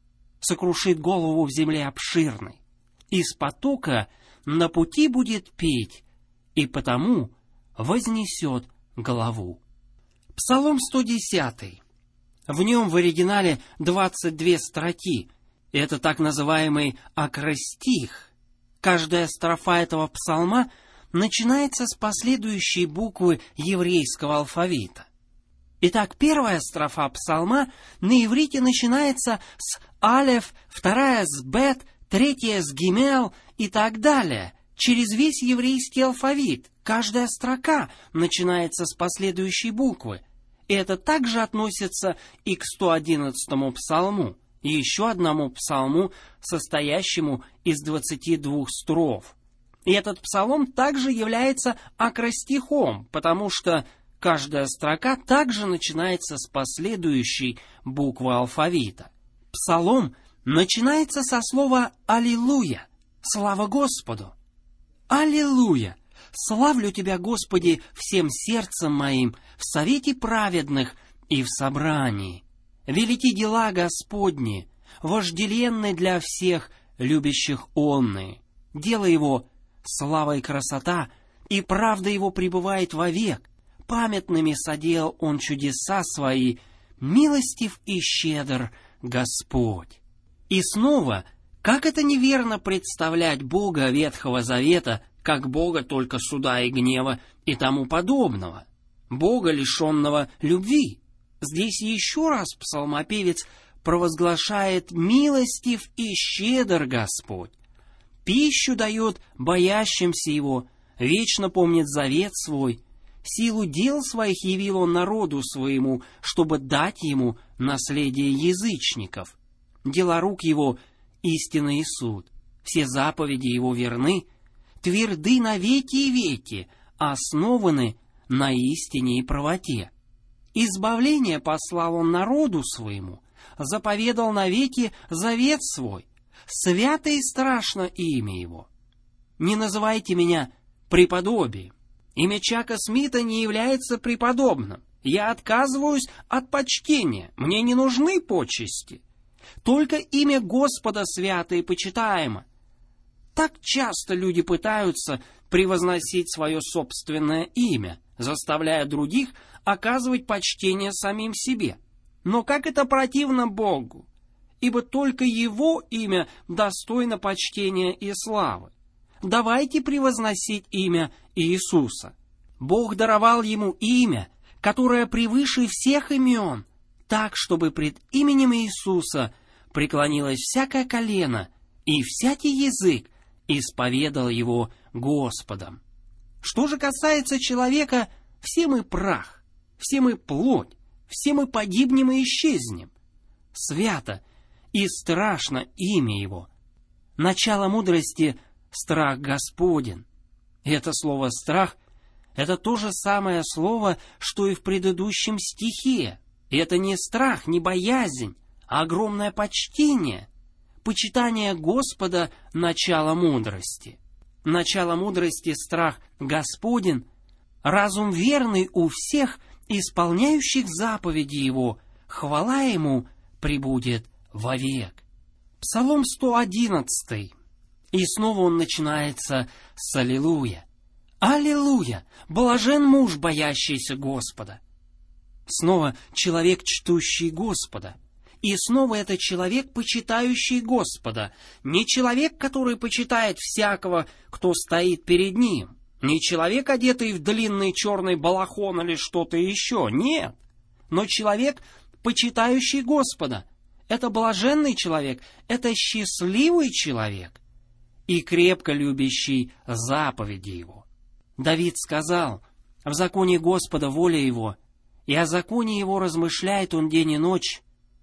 Сокрушит голову в земле обширной. Из потока на пути будет петь, и потому вознесет голову. Псалом сто десятый. В нем в оригинале двадцать две строки. Это так называемый акростих. Каждая строфа этого псалма начинается с последующей буквы еврейского алфавита. Итак, первая строфа псалма на иврите начинается с алеф, вторая с бет, третья с гимел и так далее. Через весь еврейский алфавит каждая строка начинается с последующей буквы. И это также относится и к сто одиннадцатому псалму, и еще одному псалму, состоящему из двадцати двух строф. И этот псалом также является акростихом, потому что каждая строка также начинается с последующей буквы алфавита. Псалом начинается со слова «Аллилуйя», «Слава Господу». «Аллилуйя! Славлю Тебя, Господи, всем сердцем моим, в совете праведных и в собрании. Велики дела Господни, вожделенны для всех любящих онные. Дело Его — слава и красота, и правда Его пребывает вовек. беспамятными соделал Он чудеса Свои, милостив и щедр Господь». И снова, как это неверно представлять Бога Ветхого Завета, как Бога только суда и гнева и тому подобного, Бога, лишенного любви. Здесь еще раз псалмопевец провозглашает: «Милостив и щедр Господь, пищу дает боящимся Его, вечно помнит завет Свой, силу дел Своих явил Он народу Своему, чтобы дать Ему наследие язычников. Дела рук Его — истина и суд, все заповеди Его верны, тверды на веки и веки, основаны на истине и правоте. Избавление послал Он народу Своему, заповедал навеки завет Свой, свято и страшно имя Его. Не называйте меня преподобием. Имя Чака Смита не является преподобным. Я отказываюсь от почтения, мне не нужны почести. Только имя Господа свято и почитаемо. Так часто люди пытаются превозносить свое собственное имя, заставляя других оказывать почтение самим себе. Но как это противно Богу, ибо только Его имя достойно почтения и славы. Давайте превозносить имя Иисуса. Бог даровал Ему имя, которое превыше всех имен, так, чтобы пред именем Иисуса преклонилось всякое колено, и всякий язык исповедал Его Господом. Что же касается человека, все мы прах, все мы плоть, все мы погибнем и исчезнем. Свято и страшно имя Его. Начало мудрости — страх Господен. Это слово «страх» — это то же самое слово, что и в предыдущем стихе. И это не страх, не боязнь, а огромное почтение. Почитание Господа — начало мудрости. Начало мудрости — страх Господен, разум верный у всех, исполняющих заповеди Его, хвала Ему пребудет вовек. Псалом сто одиннадцатый. И снова он начинается с «Аллилуйя». «Аллилуйя! Блажен муж, боящийся Господа». Снова человек, чтущий Господа. И снова это человек, почитающий Господа. Не человек, который почитает всякого, кто стоит перед ним. Не человек, одетый в длинный черный балахон или что-то еще. Нет. Но человек, почитающий Господа. Это блаженный человек, это счастливый человек и крепко любящий заповеди Его. Давид сказал: «В законе Господа воля Его, и о законе Его размышляет он день и ночь.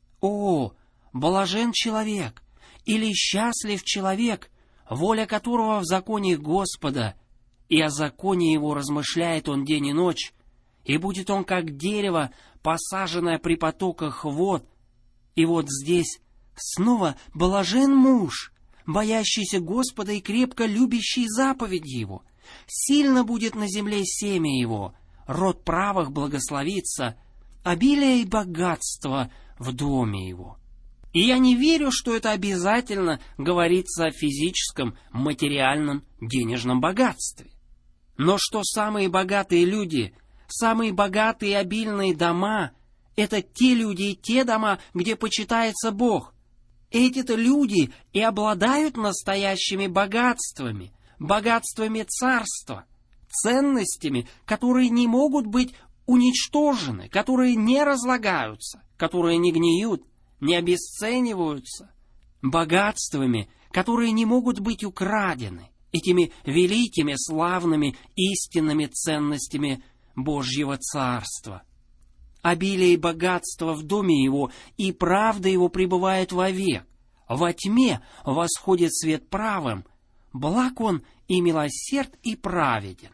О, блажен человек, или счастлив человек, воля которого в законе Господа, и о законе Его размышляет он день и ночь, и будет он как дерево, посаженное при потоках вод». И вот здесь снова блажен муж, боящийся Господа и крепко любящий заповеди Его. Сильно будет на земле семя его, род правых благословится, обилие и богатство в доме его. И я не верю, что это обязательно говорится о физическом, материальном, денежном богатстве. Но что самые богатые люди, самые богатые и обильные дома — это те люди и те дома, где почитается Бог. Эти-то люди и обладают настоящими богатствами, богатствами царства, ценностями, которые не могут быть уничтожены, которые не разлагаются, которые не гниют, не обесцениваются, богатствами, которые не могут быть украдены, этими великими, славными, истинными ценностями Божьего Царства. Обилие и богатство в доме его, и правда его пребывает вовек. Во тьме восходит свет правым, благ он и милосерд и праведен.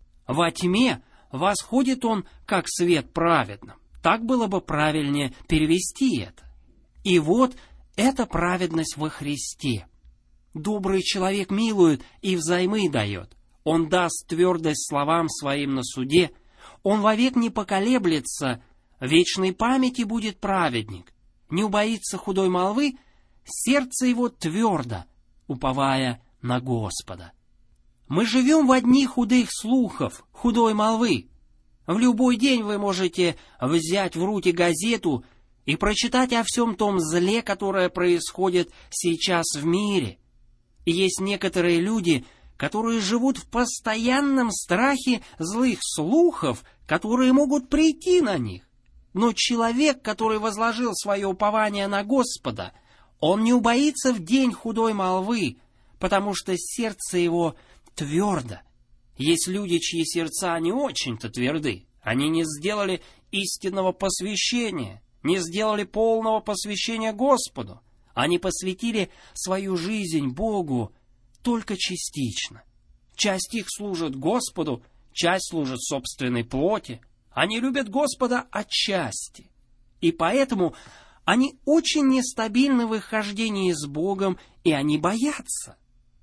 Во тьме восходит он, как свет праведным. Так было бы правильнее перевести это. И вот эта праведность во Христе. Добрый человек милует и взаймы дает. Он даст твердость словам своим на суде. Он вовек не поколеблется, в вечной памяти будет праведник. Не убоится худой молвы, сердце его твердо, уповая на Господа. Мы живем в одни худых слухов, худой молвы. В любой день вы можете взять в руки газету и прочитать о всем том зле, которое происходит сейчас в мире. И есть некоторые люди, которые живут в постоянном страхе злых слухов, которые могут прийти на них. Но человек, который возложил свое упование на Господа, он не убоится в день худой молвы, потому что сердце его твердо. Есть люди, чьи сердца не очень-то тверды. Они не сделали истинного посвящения, не сделали полного посвящения Господу. Они посвятили свою жизнь Богу только частично. Часть их служит Господу, часть служит собственной плоти. Они любят Господа отчасти. И поэтому они очень нестабильны в их хождении с Богом, и они боятся.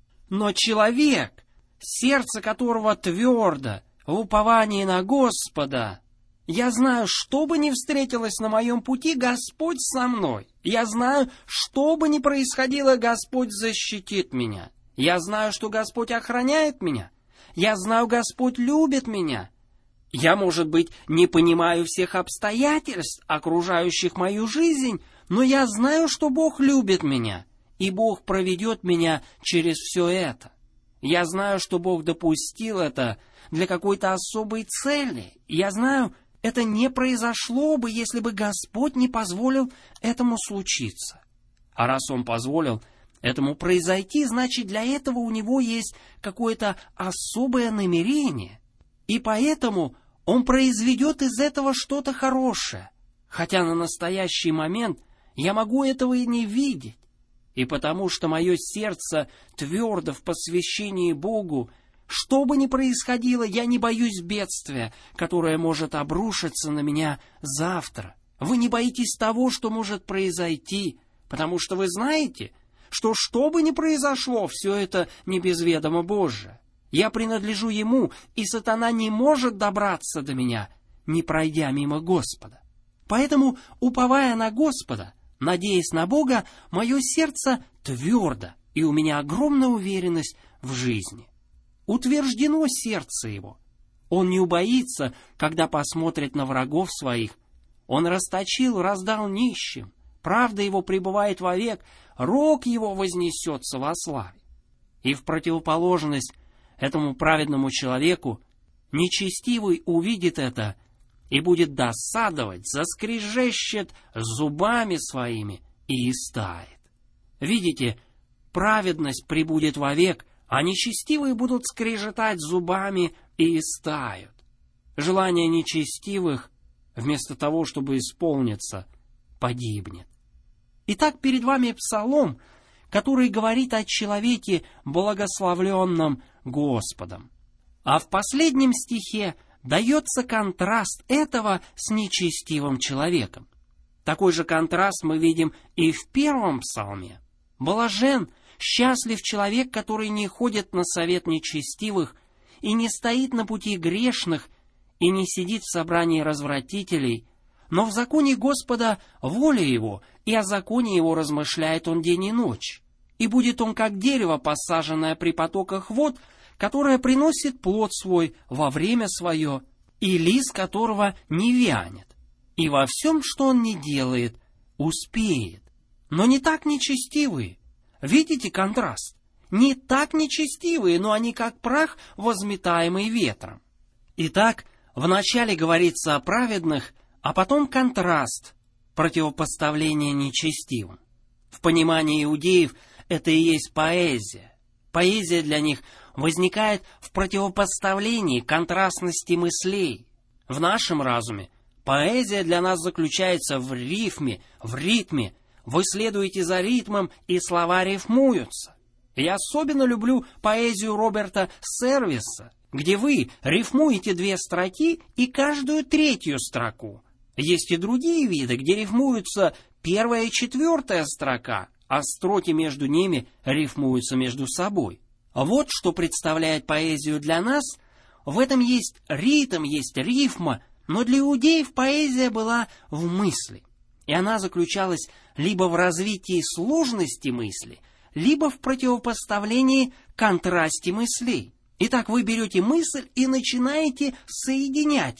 Но человек, сердце которого твердо, в уповании на Господа, я знаю, что бы ни встретилось на моем пути, Господь со мной. Я знаю, что бы ни происходило, Господь защитит меня. Я знаю, что Господь охраняет меня. Я знаю, Господь любит меня. Я, может быть, не понимаю всех обстоятельств, окружающих мою жизнь, но я знаю, что Бог любит меня, и Бог проведет меня через все это. Я знаю, что Бог допустил это для какой-то особой цели. Я знаю, это не произошло бы, если бы Господь не позволил этому случиться. А раз Он позволил этому произойти, значит, для этого у Него есть какое-то особое намерение. И поэтому Он произведет из этого что-то хорошее. Хотя на настоящий момент я могу этого и не видеть. И потому что мое сердце твердо в посвящении Богу, что бы ни происходило, я не боюсь бедствия, которое может обрушиться на меня завтра. Вы не боитесь того, что может произойти, потому что вы знаете, что что бы ни произошло, все это не без ведома Божия. Я принадлежу Ему, и сатана не может добраться до меня, не пройдя мимо Господа. Поэтому, уповая на Господа, надеясь на Бога, мое сердце твердо, и у меня огромная уверенность в жизни. Утверждено сердце его. Он не убоится, когда посмотрит на врагов своих. Он расточил, раздал нищим. Правда его пребывает вовек, рог его вознесется во славе. И в противоположность этому праведному человеку нечестивый увидит это и будет досадовать, заскрежещет зубами своими и истает. Видите, праведность пребудет вовек, а нечестивые будут скрежетать зубами и истают. Желание нечестивых, вместо того, чтобы исполниться, погибнет. Итак, перед вами псалом, который говорит о человеке, благословленном Господом. А в последнем стихе дается контраст этого с нечестивым человеком. Такой же контраст мы видим и в первом псалме. Блажен, счастлив человек, который не ходит на совет нечестивых и не стоит на пути грешных и не сидит в собрании развратителей, но в законе Господа воля его, и о законе его размышляет он день и ночь. И будет он как дерево, посаженное при потоках вод, которое приносит плод свой во время свое, и лист которого не вянет. И во всем, что он не делает, успеет. Но не так нечестивые. Видите контраст? Не так нечестивые, но они как прах, возметаемый ветром. Итак, вначале говорится о праведных, а потом контраст, противопоставление нечестивым. В понимании иудеев это и есть поэзия. Поэзия для них возникает в противопоставлении контрастности мыслей. В нашем разуме поэзия для нас заключается в рифме, в ритме. Вы следуете за ритмом, и слова рифмуются. Я особенно люблю поэзию Роберта Сервиса, где вы рифмуете две строки и каждую третью строку. Есть и другие виды, где рифмуются первая и четвертая строка, а строки между ними рифмуются между собой. Вот что представляет поэзию для нас. В этом есть ритм, есть рифма, но для иудеев поэзия была в мысли. И она заключалась либо в развитии сложности мысли, либо в противопоставлении контрасте мыслей. Итак, вы берете мысль и начинаете соединять ее.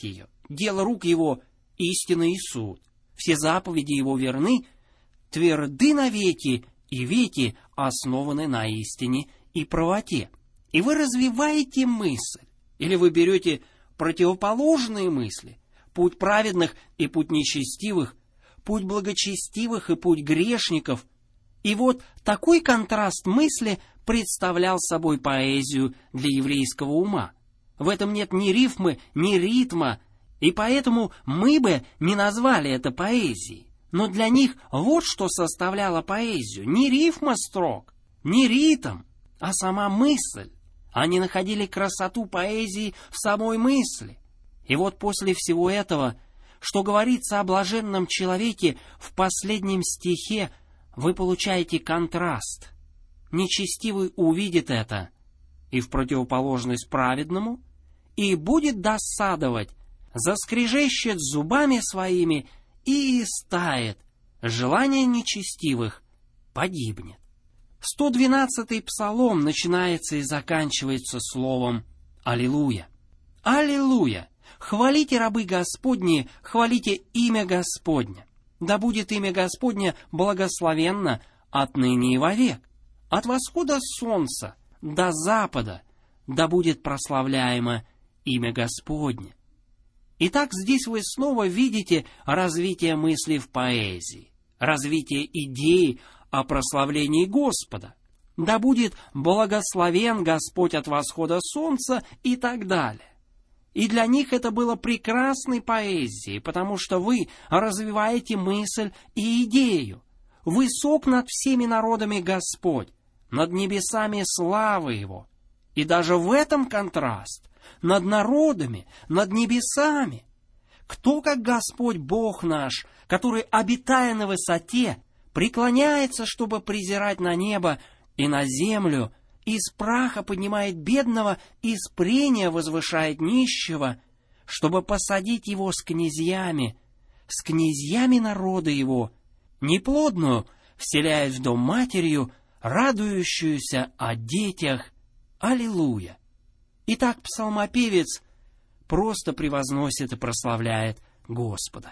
дело рук его — истина и суд. Все заповеди его верны, тверды навеки, и веки основаны на истине и правоте. И вы развиваете мысль, или вы берете противоположные мысли, путь праведных и путь нечестивых, путь благочестивых и путь грешников. И вот такой контраст мысли представлял собой поэзию для еврейского ума. В этом нет ни рифмы, ни ритма, и поэтому мы бы не назвали это поэзией. Но для них вот что составляло поэзию: не рифма строк, не ритм, а сама мысль. Они находили красоту поэзии в самой мысли. И вот после всего этого, что говорится о блаженном человеке в последнем стихе, вы получаете контраст. Нечестивый увидит это и в противоположность праведному, и будет досадовать, заскрежещет зубами своими и истает, желание нечестивых погибнет. сто двенадцатый псалом начинается и заканчивается словом «Аллилуйя». «Аллилуйя! Хвалите, рабы Господни, хвалите имя Господня. Да будет имя Господня благословенно отныне и вовек. От восхода солнца до запада да будет прославляемо имя Господне». Итак, здесь вы снова видите развитие мысли в поэзии, развитие идеи о прославлении Господа. Да будет благословен Господь от восхода солнца и так далее. И для них это было прекрасной поэзией, потому что вы развиваете мысль и идею. Высок над всеми народами Господь, над небесами славы Его. И даже в этом контраст. Над народами, над небесами. Кто, как Господь Бог наш, который, обитая на высоте, преклоняется, чтобы презирать на небо и на землю, из праха поднимает бедного, из прения возвышает нищего, чтобы посадить его с князьями, с князьями народа его, неплодную вселяет в дом матерью, радующуюся о детях. Аллилуйя! Итак, псалмопевец просто превозносит и прославляет Господа.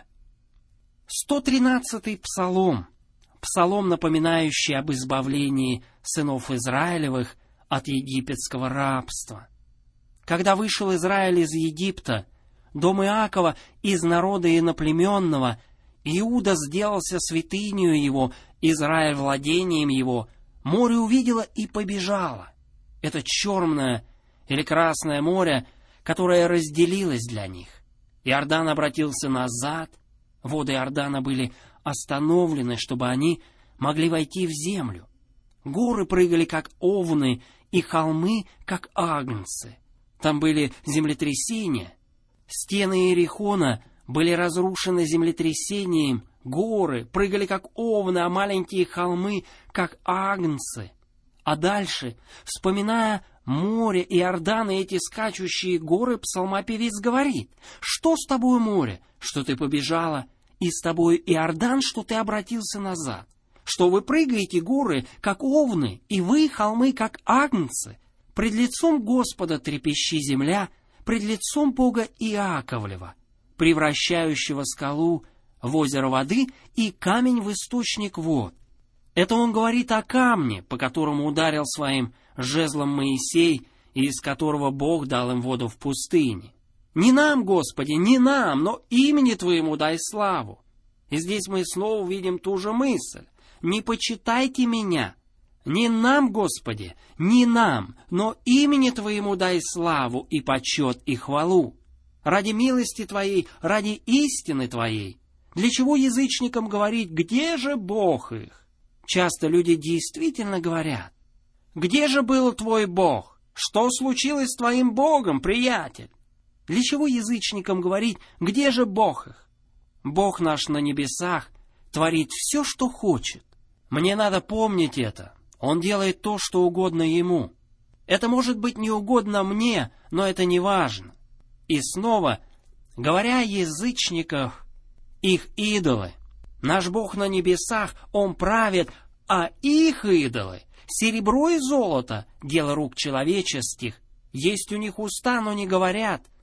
сто тринадцатый псалом, псалом, напоминающий об избавлении сынов Израилевых от египетского рабства. Когда вышел Израиль из Египта, дом Иакова из народа иноплеменного, Иуда сделался святынею его, Израиль владением его, море увидело и побежало. Это черное или Красное море, которое разделилось для них. Иордан обратился назад, воды Иордана были остановлены, чтобы они могли войти в землю. Горы прыгали, как овны, и холмы, как агнцы. Там были землетрясения. Стены Иерихона были разрушены землетрясением, горы прыгали, как овны, а маленькие холмы, как агнцы. А дальше, вспоминая море, Иордан и эти скачущие горы, псалмопевец говорит: «Что с тобой, море, что ты побежала, и с тобой Иордан, что ты обратился назад? Что вы прыгаете, горы, как овны, и вы, холмы, как агнцы? Пред лицом Господа трепещи земля, пред лицом Бога Иаковлева, превращающего скалу в озеро воды и камень в источник вод». Это он говорит о камне, по которому ударил своим жезлом Моисей, и из которого Бог дал им воду в пустыне. «Не нам, Господи, не нам, но имени Твоему дай славу». И здесь мы снова видим ту же мысль. «Не почитайте меня». Не нам, Господи, не нам, но имени Твоему дай славу и почет и хвалу. Ради милости Твоей, ради истины Твоей. Для чего язычникам говорить: где же Бог их? Часто люди действительно говорят: где же был твой Бог? Что случилось с твоим Богом, приятель? Для чего язычникам говорить: где же Бог их? Бог наш на небесах творит все, что хочет. Мне надо помнить это. Он делает то, что угодно Ему. Это может быть не угодно мне, но это не важно. И снова, говоря о язычниках, их идолы. Наш Бог на небесах, Он правит, а их идолы, серебро и золото, дело рук человеческих, есть у них уста, но не говорят,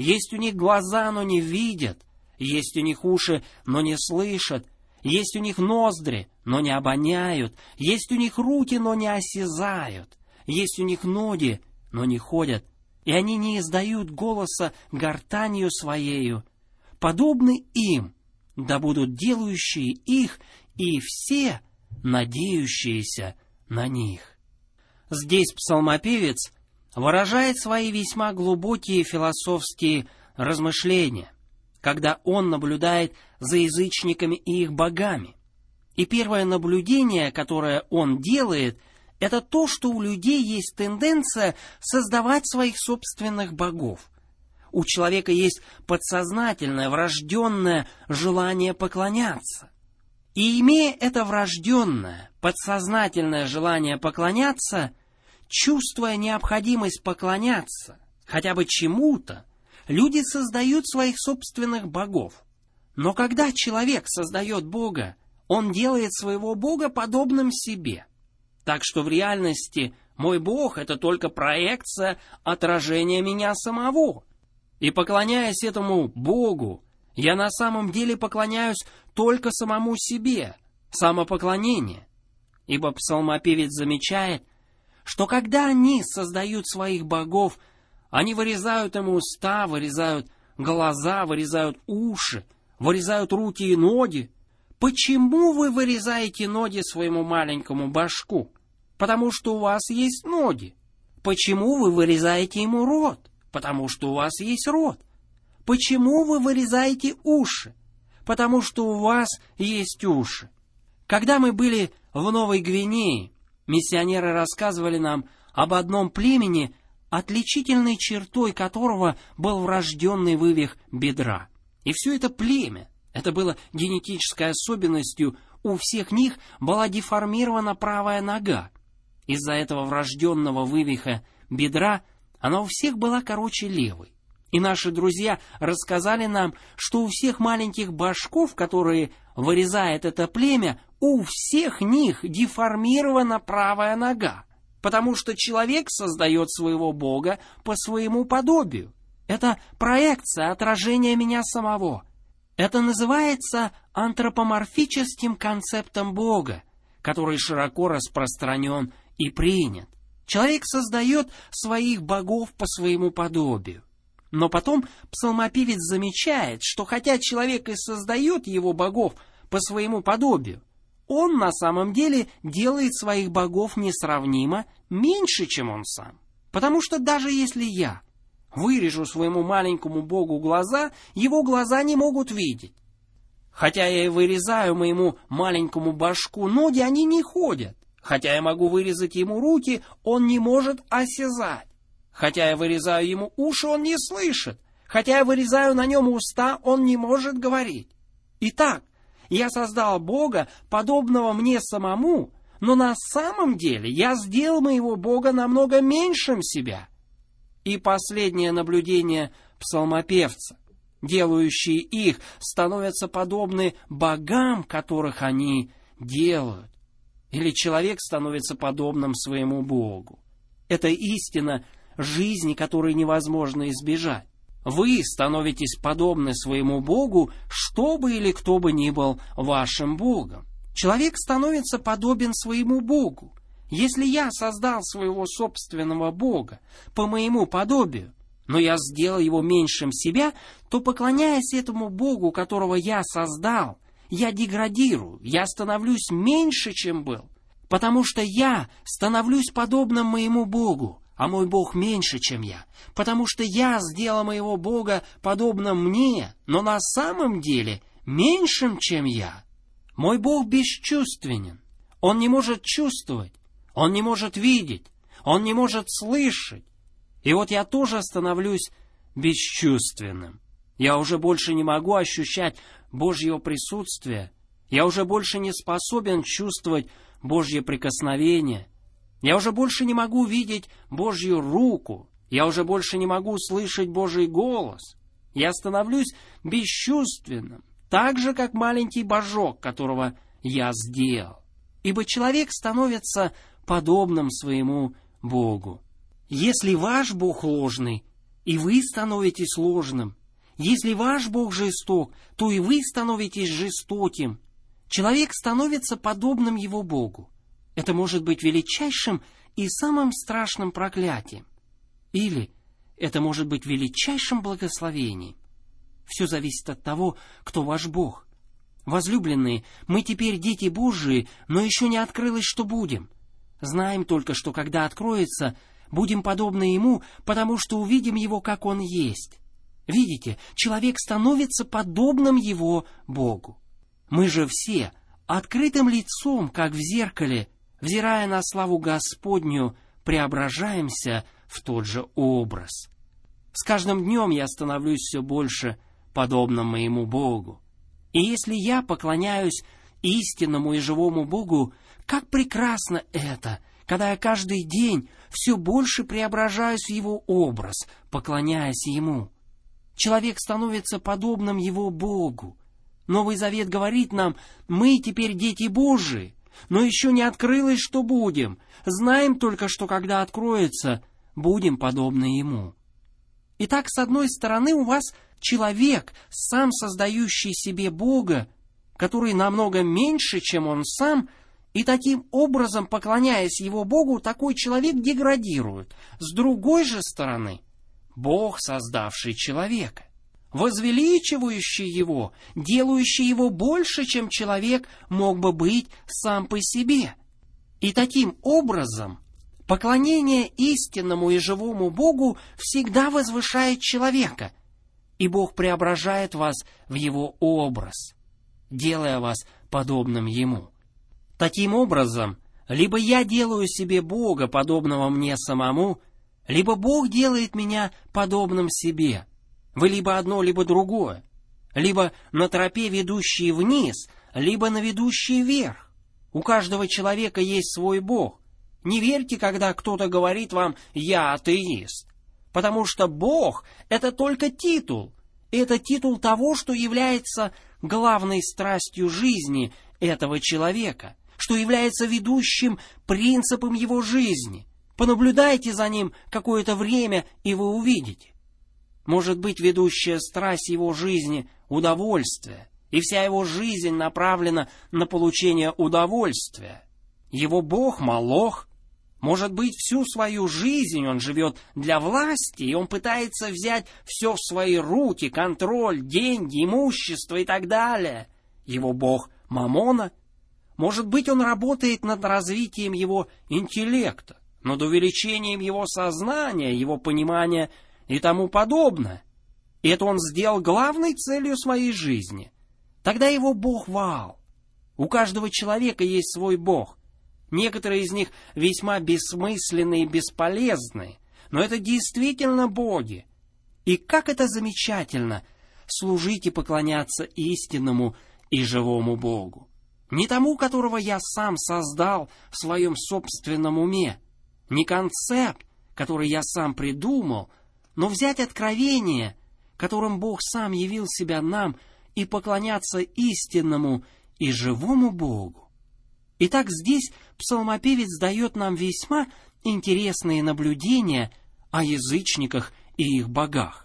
Есть у них глаза, но не видят. Есть у них уши, но не слышат. Есть у них ноздри, но не обоняют. Есть у них руки, но не осязают. Есть у них ноги, но не ходят. И они не издают голоса гортанью своею. Подобны им, да будут делающие их и все, надеющиеся на них». Здесь псалмопевец выражает свои весьма глубокие философские размышления, когда он наблюдает за язычниками и их богами. И первое наблюдение, которое он делает, это то, что у людей есть тенденция создавать своих собственных богов. У человека есть подсознательное, врожденное желание поклоняться. И имея это врожденное, подсознательное желание поклоняться, чувствуя необходимость поклоняться хотя бы чему-то, люди создают своих собственных богов. Но когда человек создает Бога, он делает своего Бога подобным себе. Так что в реальности мой Бог — это только проекция отражения меня самого. И поклоняясь этому Богу, я на самом деле поклоняюсь только самому себе, самопоклонение. Ибо псалмопевец замечает, что когда они создают своих богов, они вырезают им уста, вырезают глаза, вырезают уши, вырезают руки и ноги. Почему вы вырезаете ноги своему маленькому башку? Потому что у вас есть ноги. Почему вы вырезаете ему рот? Потому что у вас есть рот. Почему вы вырезаете уши? Потому что у вас есть уши. Когда мы были в Новой Гвинее, миссионеры рассказывали нам об одном племени, отличительной чертой которого был врожденный вывих бедра. И все это племя, это было генетической особенностью, у всех них была деформирована правая нога. Из-за этого врожденного вывиха бедра она у всех была короче левой. И наши друзья рассказали нам, что у всех маленьких башков, которые вырезает это племя, у всех них деформирована правая нога, потому что человек создает своего Бога по своему подобию. Это проекция, отражение меня самого. Это называется антропоморфическим концептом Бога, который широко распространен и принят. Человек создает своих богов по своему подобию. Но потом псалмопевец замечает, что хотя человек и создает его богов по своему подобию, он на самом деле делает своих богов несравнимо меньше, чем он сам. Потому что даже если я вырежу своему маленькому богу глаза, его глаза не могут видеть. Хотя я и вырезаю моему маленькому башку ноги, они не ходят. Хотя я могу вырезать ему руки, он не может осязать. Хотя я вырезаю ему уши, он не слышит. Хотя я вырезаю на нем уста, он не может говорить. Итак, я создал Бога, подобного мне самому, но на самом деле я сделал моего Бога намного меньшим себя. И последнее наблюдение псалмопевца. Делающие их становятся подобны богам, которых они делают. Или человек становится подобным своему Богу. Это истина жизни, которой невозможно избежать. Вы становитесь подобны своему Богу, что бы или кто бы ни был вашим Богом. Человек становится подобен своему Богу. Если я создал своего собственного Бога по моему подобию, но я сделал его меньшим себя, то, поклоняясь этому Богу, которого я создал, я деградирую, я становлюсь меньше, чем был, потому что я становлюсь подобным моему Богу, а мой Бог меньше, чем я, потому что я сделал моего Бога подобным мне, но на самом деле меньшим, чем я. Мой Бог бесчувственен, Он не может чувствовать, Он не может видеть, Он не может слышать. И вот я тоже становлюсь бесчувственным. Я уже больше не могу ощущать Божьего присутствия. Я уже больше не способен чувствовать Божье прикосновение. Я уже больше не могу видеть Божью руку. Я уже больше не могу слышать Божий голос. Я становлюсь бесчувственным, так же, как маленький божок, которого я сделал. Ибо человек становится подобным своему Богу. Если ваш Бог ложный, и вы становитесь ложным. Если ваш Бог жесток, то и вы становитесь жестоким. Человек становится подобным его Богу. Это может быть величайшим и самым страшным проклятием. Или это может быть величайшим благословением. Все зависит от того, кто ваш Бог. Возлюбленные, мы теперь дети Божии, но еще не открылось, что будем. Знаем только, что когда откроется, будем подобны Ему, потому что увидим Его, как Он есть. Видите, человек становится подобным Его Богу. Мы же все открытым лицом, как в зеркале, взирая на славу Господню, преображаемся в тот же образ. С каждым днем я становлюсь все больше подобным моему Богу. И если я поклоняюсь истинному и живому Богу, как прекрасно это, когда я каждый день все больше преображаюсь в Его образ, поклоняясь Ему. Человек становится подобным Его Богу. Новый Завет говорит нам, мы теперь дети Божии, но еще не открылось, что будем. Знаем только, что когда откроется, будем подобны Ему. Итак, с одной стороны, у вас человек, сам создающий себе Бога, который намного меньше, чем он сам, и таким образом, поклоняясь Его Богу, такой человек деградирует. С другой же стороны, Бог, создавший человека, возвеличивающий его, делающий его больше, чем человек мог бы быть сам по себе. И таким образом поклонение истинному и живому Богу всегда возвышает человека, и Бог преображает вас в Его образ, делая вас подобным Ему. Таким образом, либо я делаю себе Бога, подобного мне самому, либо Бог делает меня подобным себе. Вы либо одно, либо другое. Либо на тропе, ведущей вниз, либо на ведущей вверх. У каждого человека есть свой Бог. Не верьте, когда кто-то говорит вам «я атеист». Потому что Бог — это только титул. Это титул того, что является главной страстью жизни этого человека, что является ведущим принципом его жизни. Понаблюдайте за ним какое-то время, и вы увидите. Может быть, ведущая страсть его жизни — удовольствие, и вся его жизнь направлена на получение удовольствия. Его Бог — Молох. Может быть, всю свою жизнь он живет для власти, и он пытается взять все в свои руки, контроль, деньги, имущество и так далее. Его Бог — Мамона. Может быть, он работает над развитием его интеллекта, над увеличением его сознания, его понимания и тому подобное. И это он сделал главной целью своей жизни. Тогда его Бог Ваал. У каждого человека есть свой Бог. Некоторые из них весьма бессмысленные и бесполезные, но это действительно боги. И как это замечательно служить и поклоняться истинному и живому Богу. Не тому, которого я сам создал в своем собственном уме, не концепт, который я сам придумал, но взять откровение, которым Бог сам явил себя нам, и поклоняться истинному и живому Богу. Итак, здесь псалмопевец дает нам весьма интересные наблюдения о язычниках и их богах.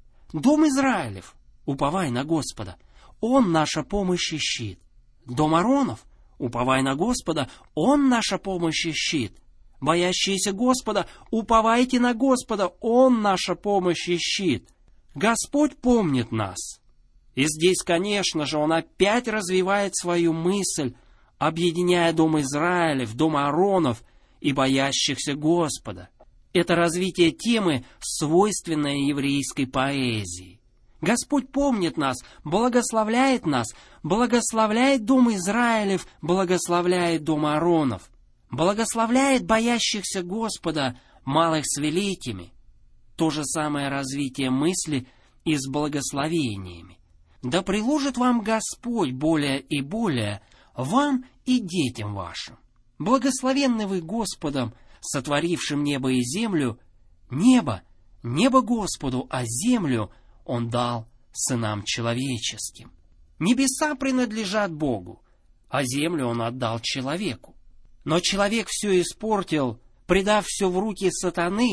Дом Израилев, уповай на Господа, Он наша помощь и щит. Дом Ааронов, уповай на Господа, Он наша помощь и щит. Боящиеся Господа, уповайте на Господа, Он наша помощь и щит. Господь помнит нас. И здесь, конечно же, Он опять развивает свою мысль, объединяя дом Израилев, дом Ааронов и боящихся Господа. Это развитие темы, свойственное еврейской поэзии. Господь помнит нас, благословляет нас, благословляет дом Израилев, благословляет дом Ааронов, благословляет боящихся Господа, малых с великими. То же самое развитие мысли и с благословениями. Да приложит вам Господь более и более, вам и детям вашим. Благословенны вы Господом, сотворившим небо и землю. Небо, небо Господу, а землю Он дал сынам человеческим. Небеса принадлежат Богу, а землю Он отдал человеку. Но человек все испортил, предав все в руки сатаны,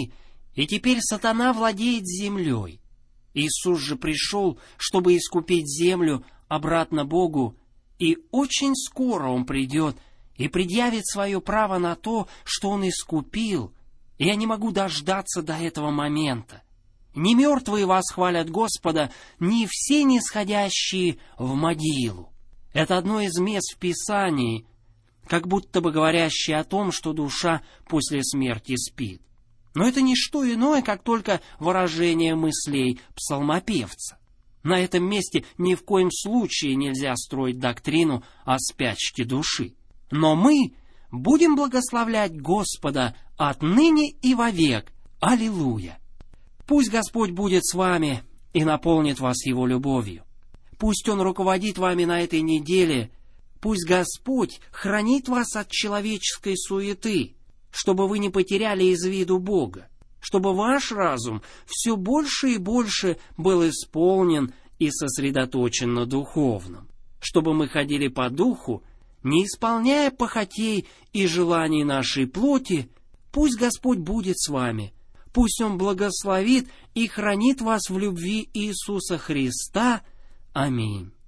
И теперь сатана владеет землей. Иисус же пришел, чтобы искупить землю обратно Богу, и очень скоро Он придет и предъявит свое право на то, что Он искупил. И я не могу дождаться до этого момента. Не мертвые восхвалят Господа, ни все нисходящие в могилу. Это одно из мест в Писании, как будто бы говорящее о том, что душа после смерти спит. Но это не что иное, как только выражение мыслей псалмопевца. На этом месте ни в коем случае нельзя строить доктрину о спячке души. Но мы будем благословлять Господа отныне и вовек. Аллилуйя! Пусть Господь будет с вами и наполнит вас Его любовью. Пусть Он руководит вами на этой неделе. Пусть Господь хранит вас от человеческой суеты, чтобы вы не потеряли из виду Бога, чтобы ваш разум все больше и больше был исполнен и сосредоточен на духовном, чтобы мы ходили по духу, не исполняя похотей и желаний нашей плоти. Пусть Господь будет с вами, пусть Он благословит и хранит вас в любви Иисуса Христа. Аминь.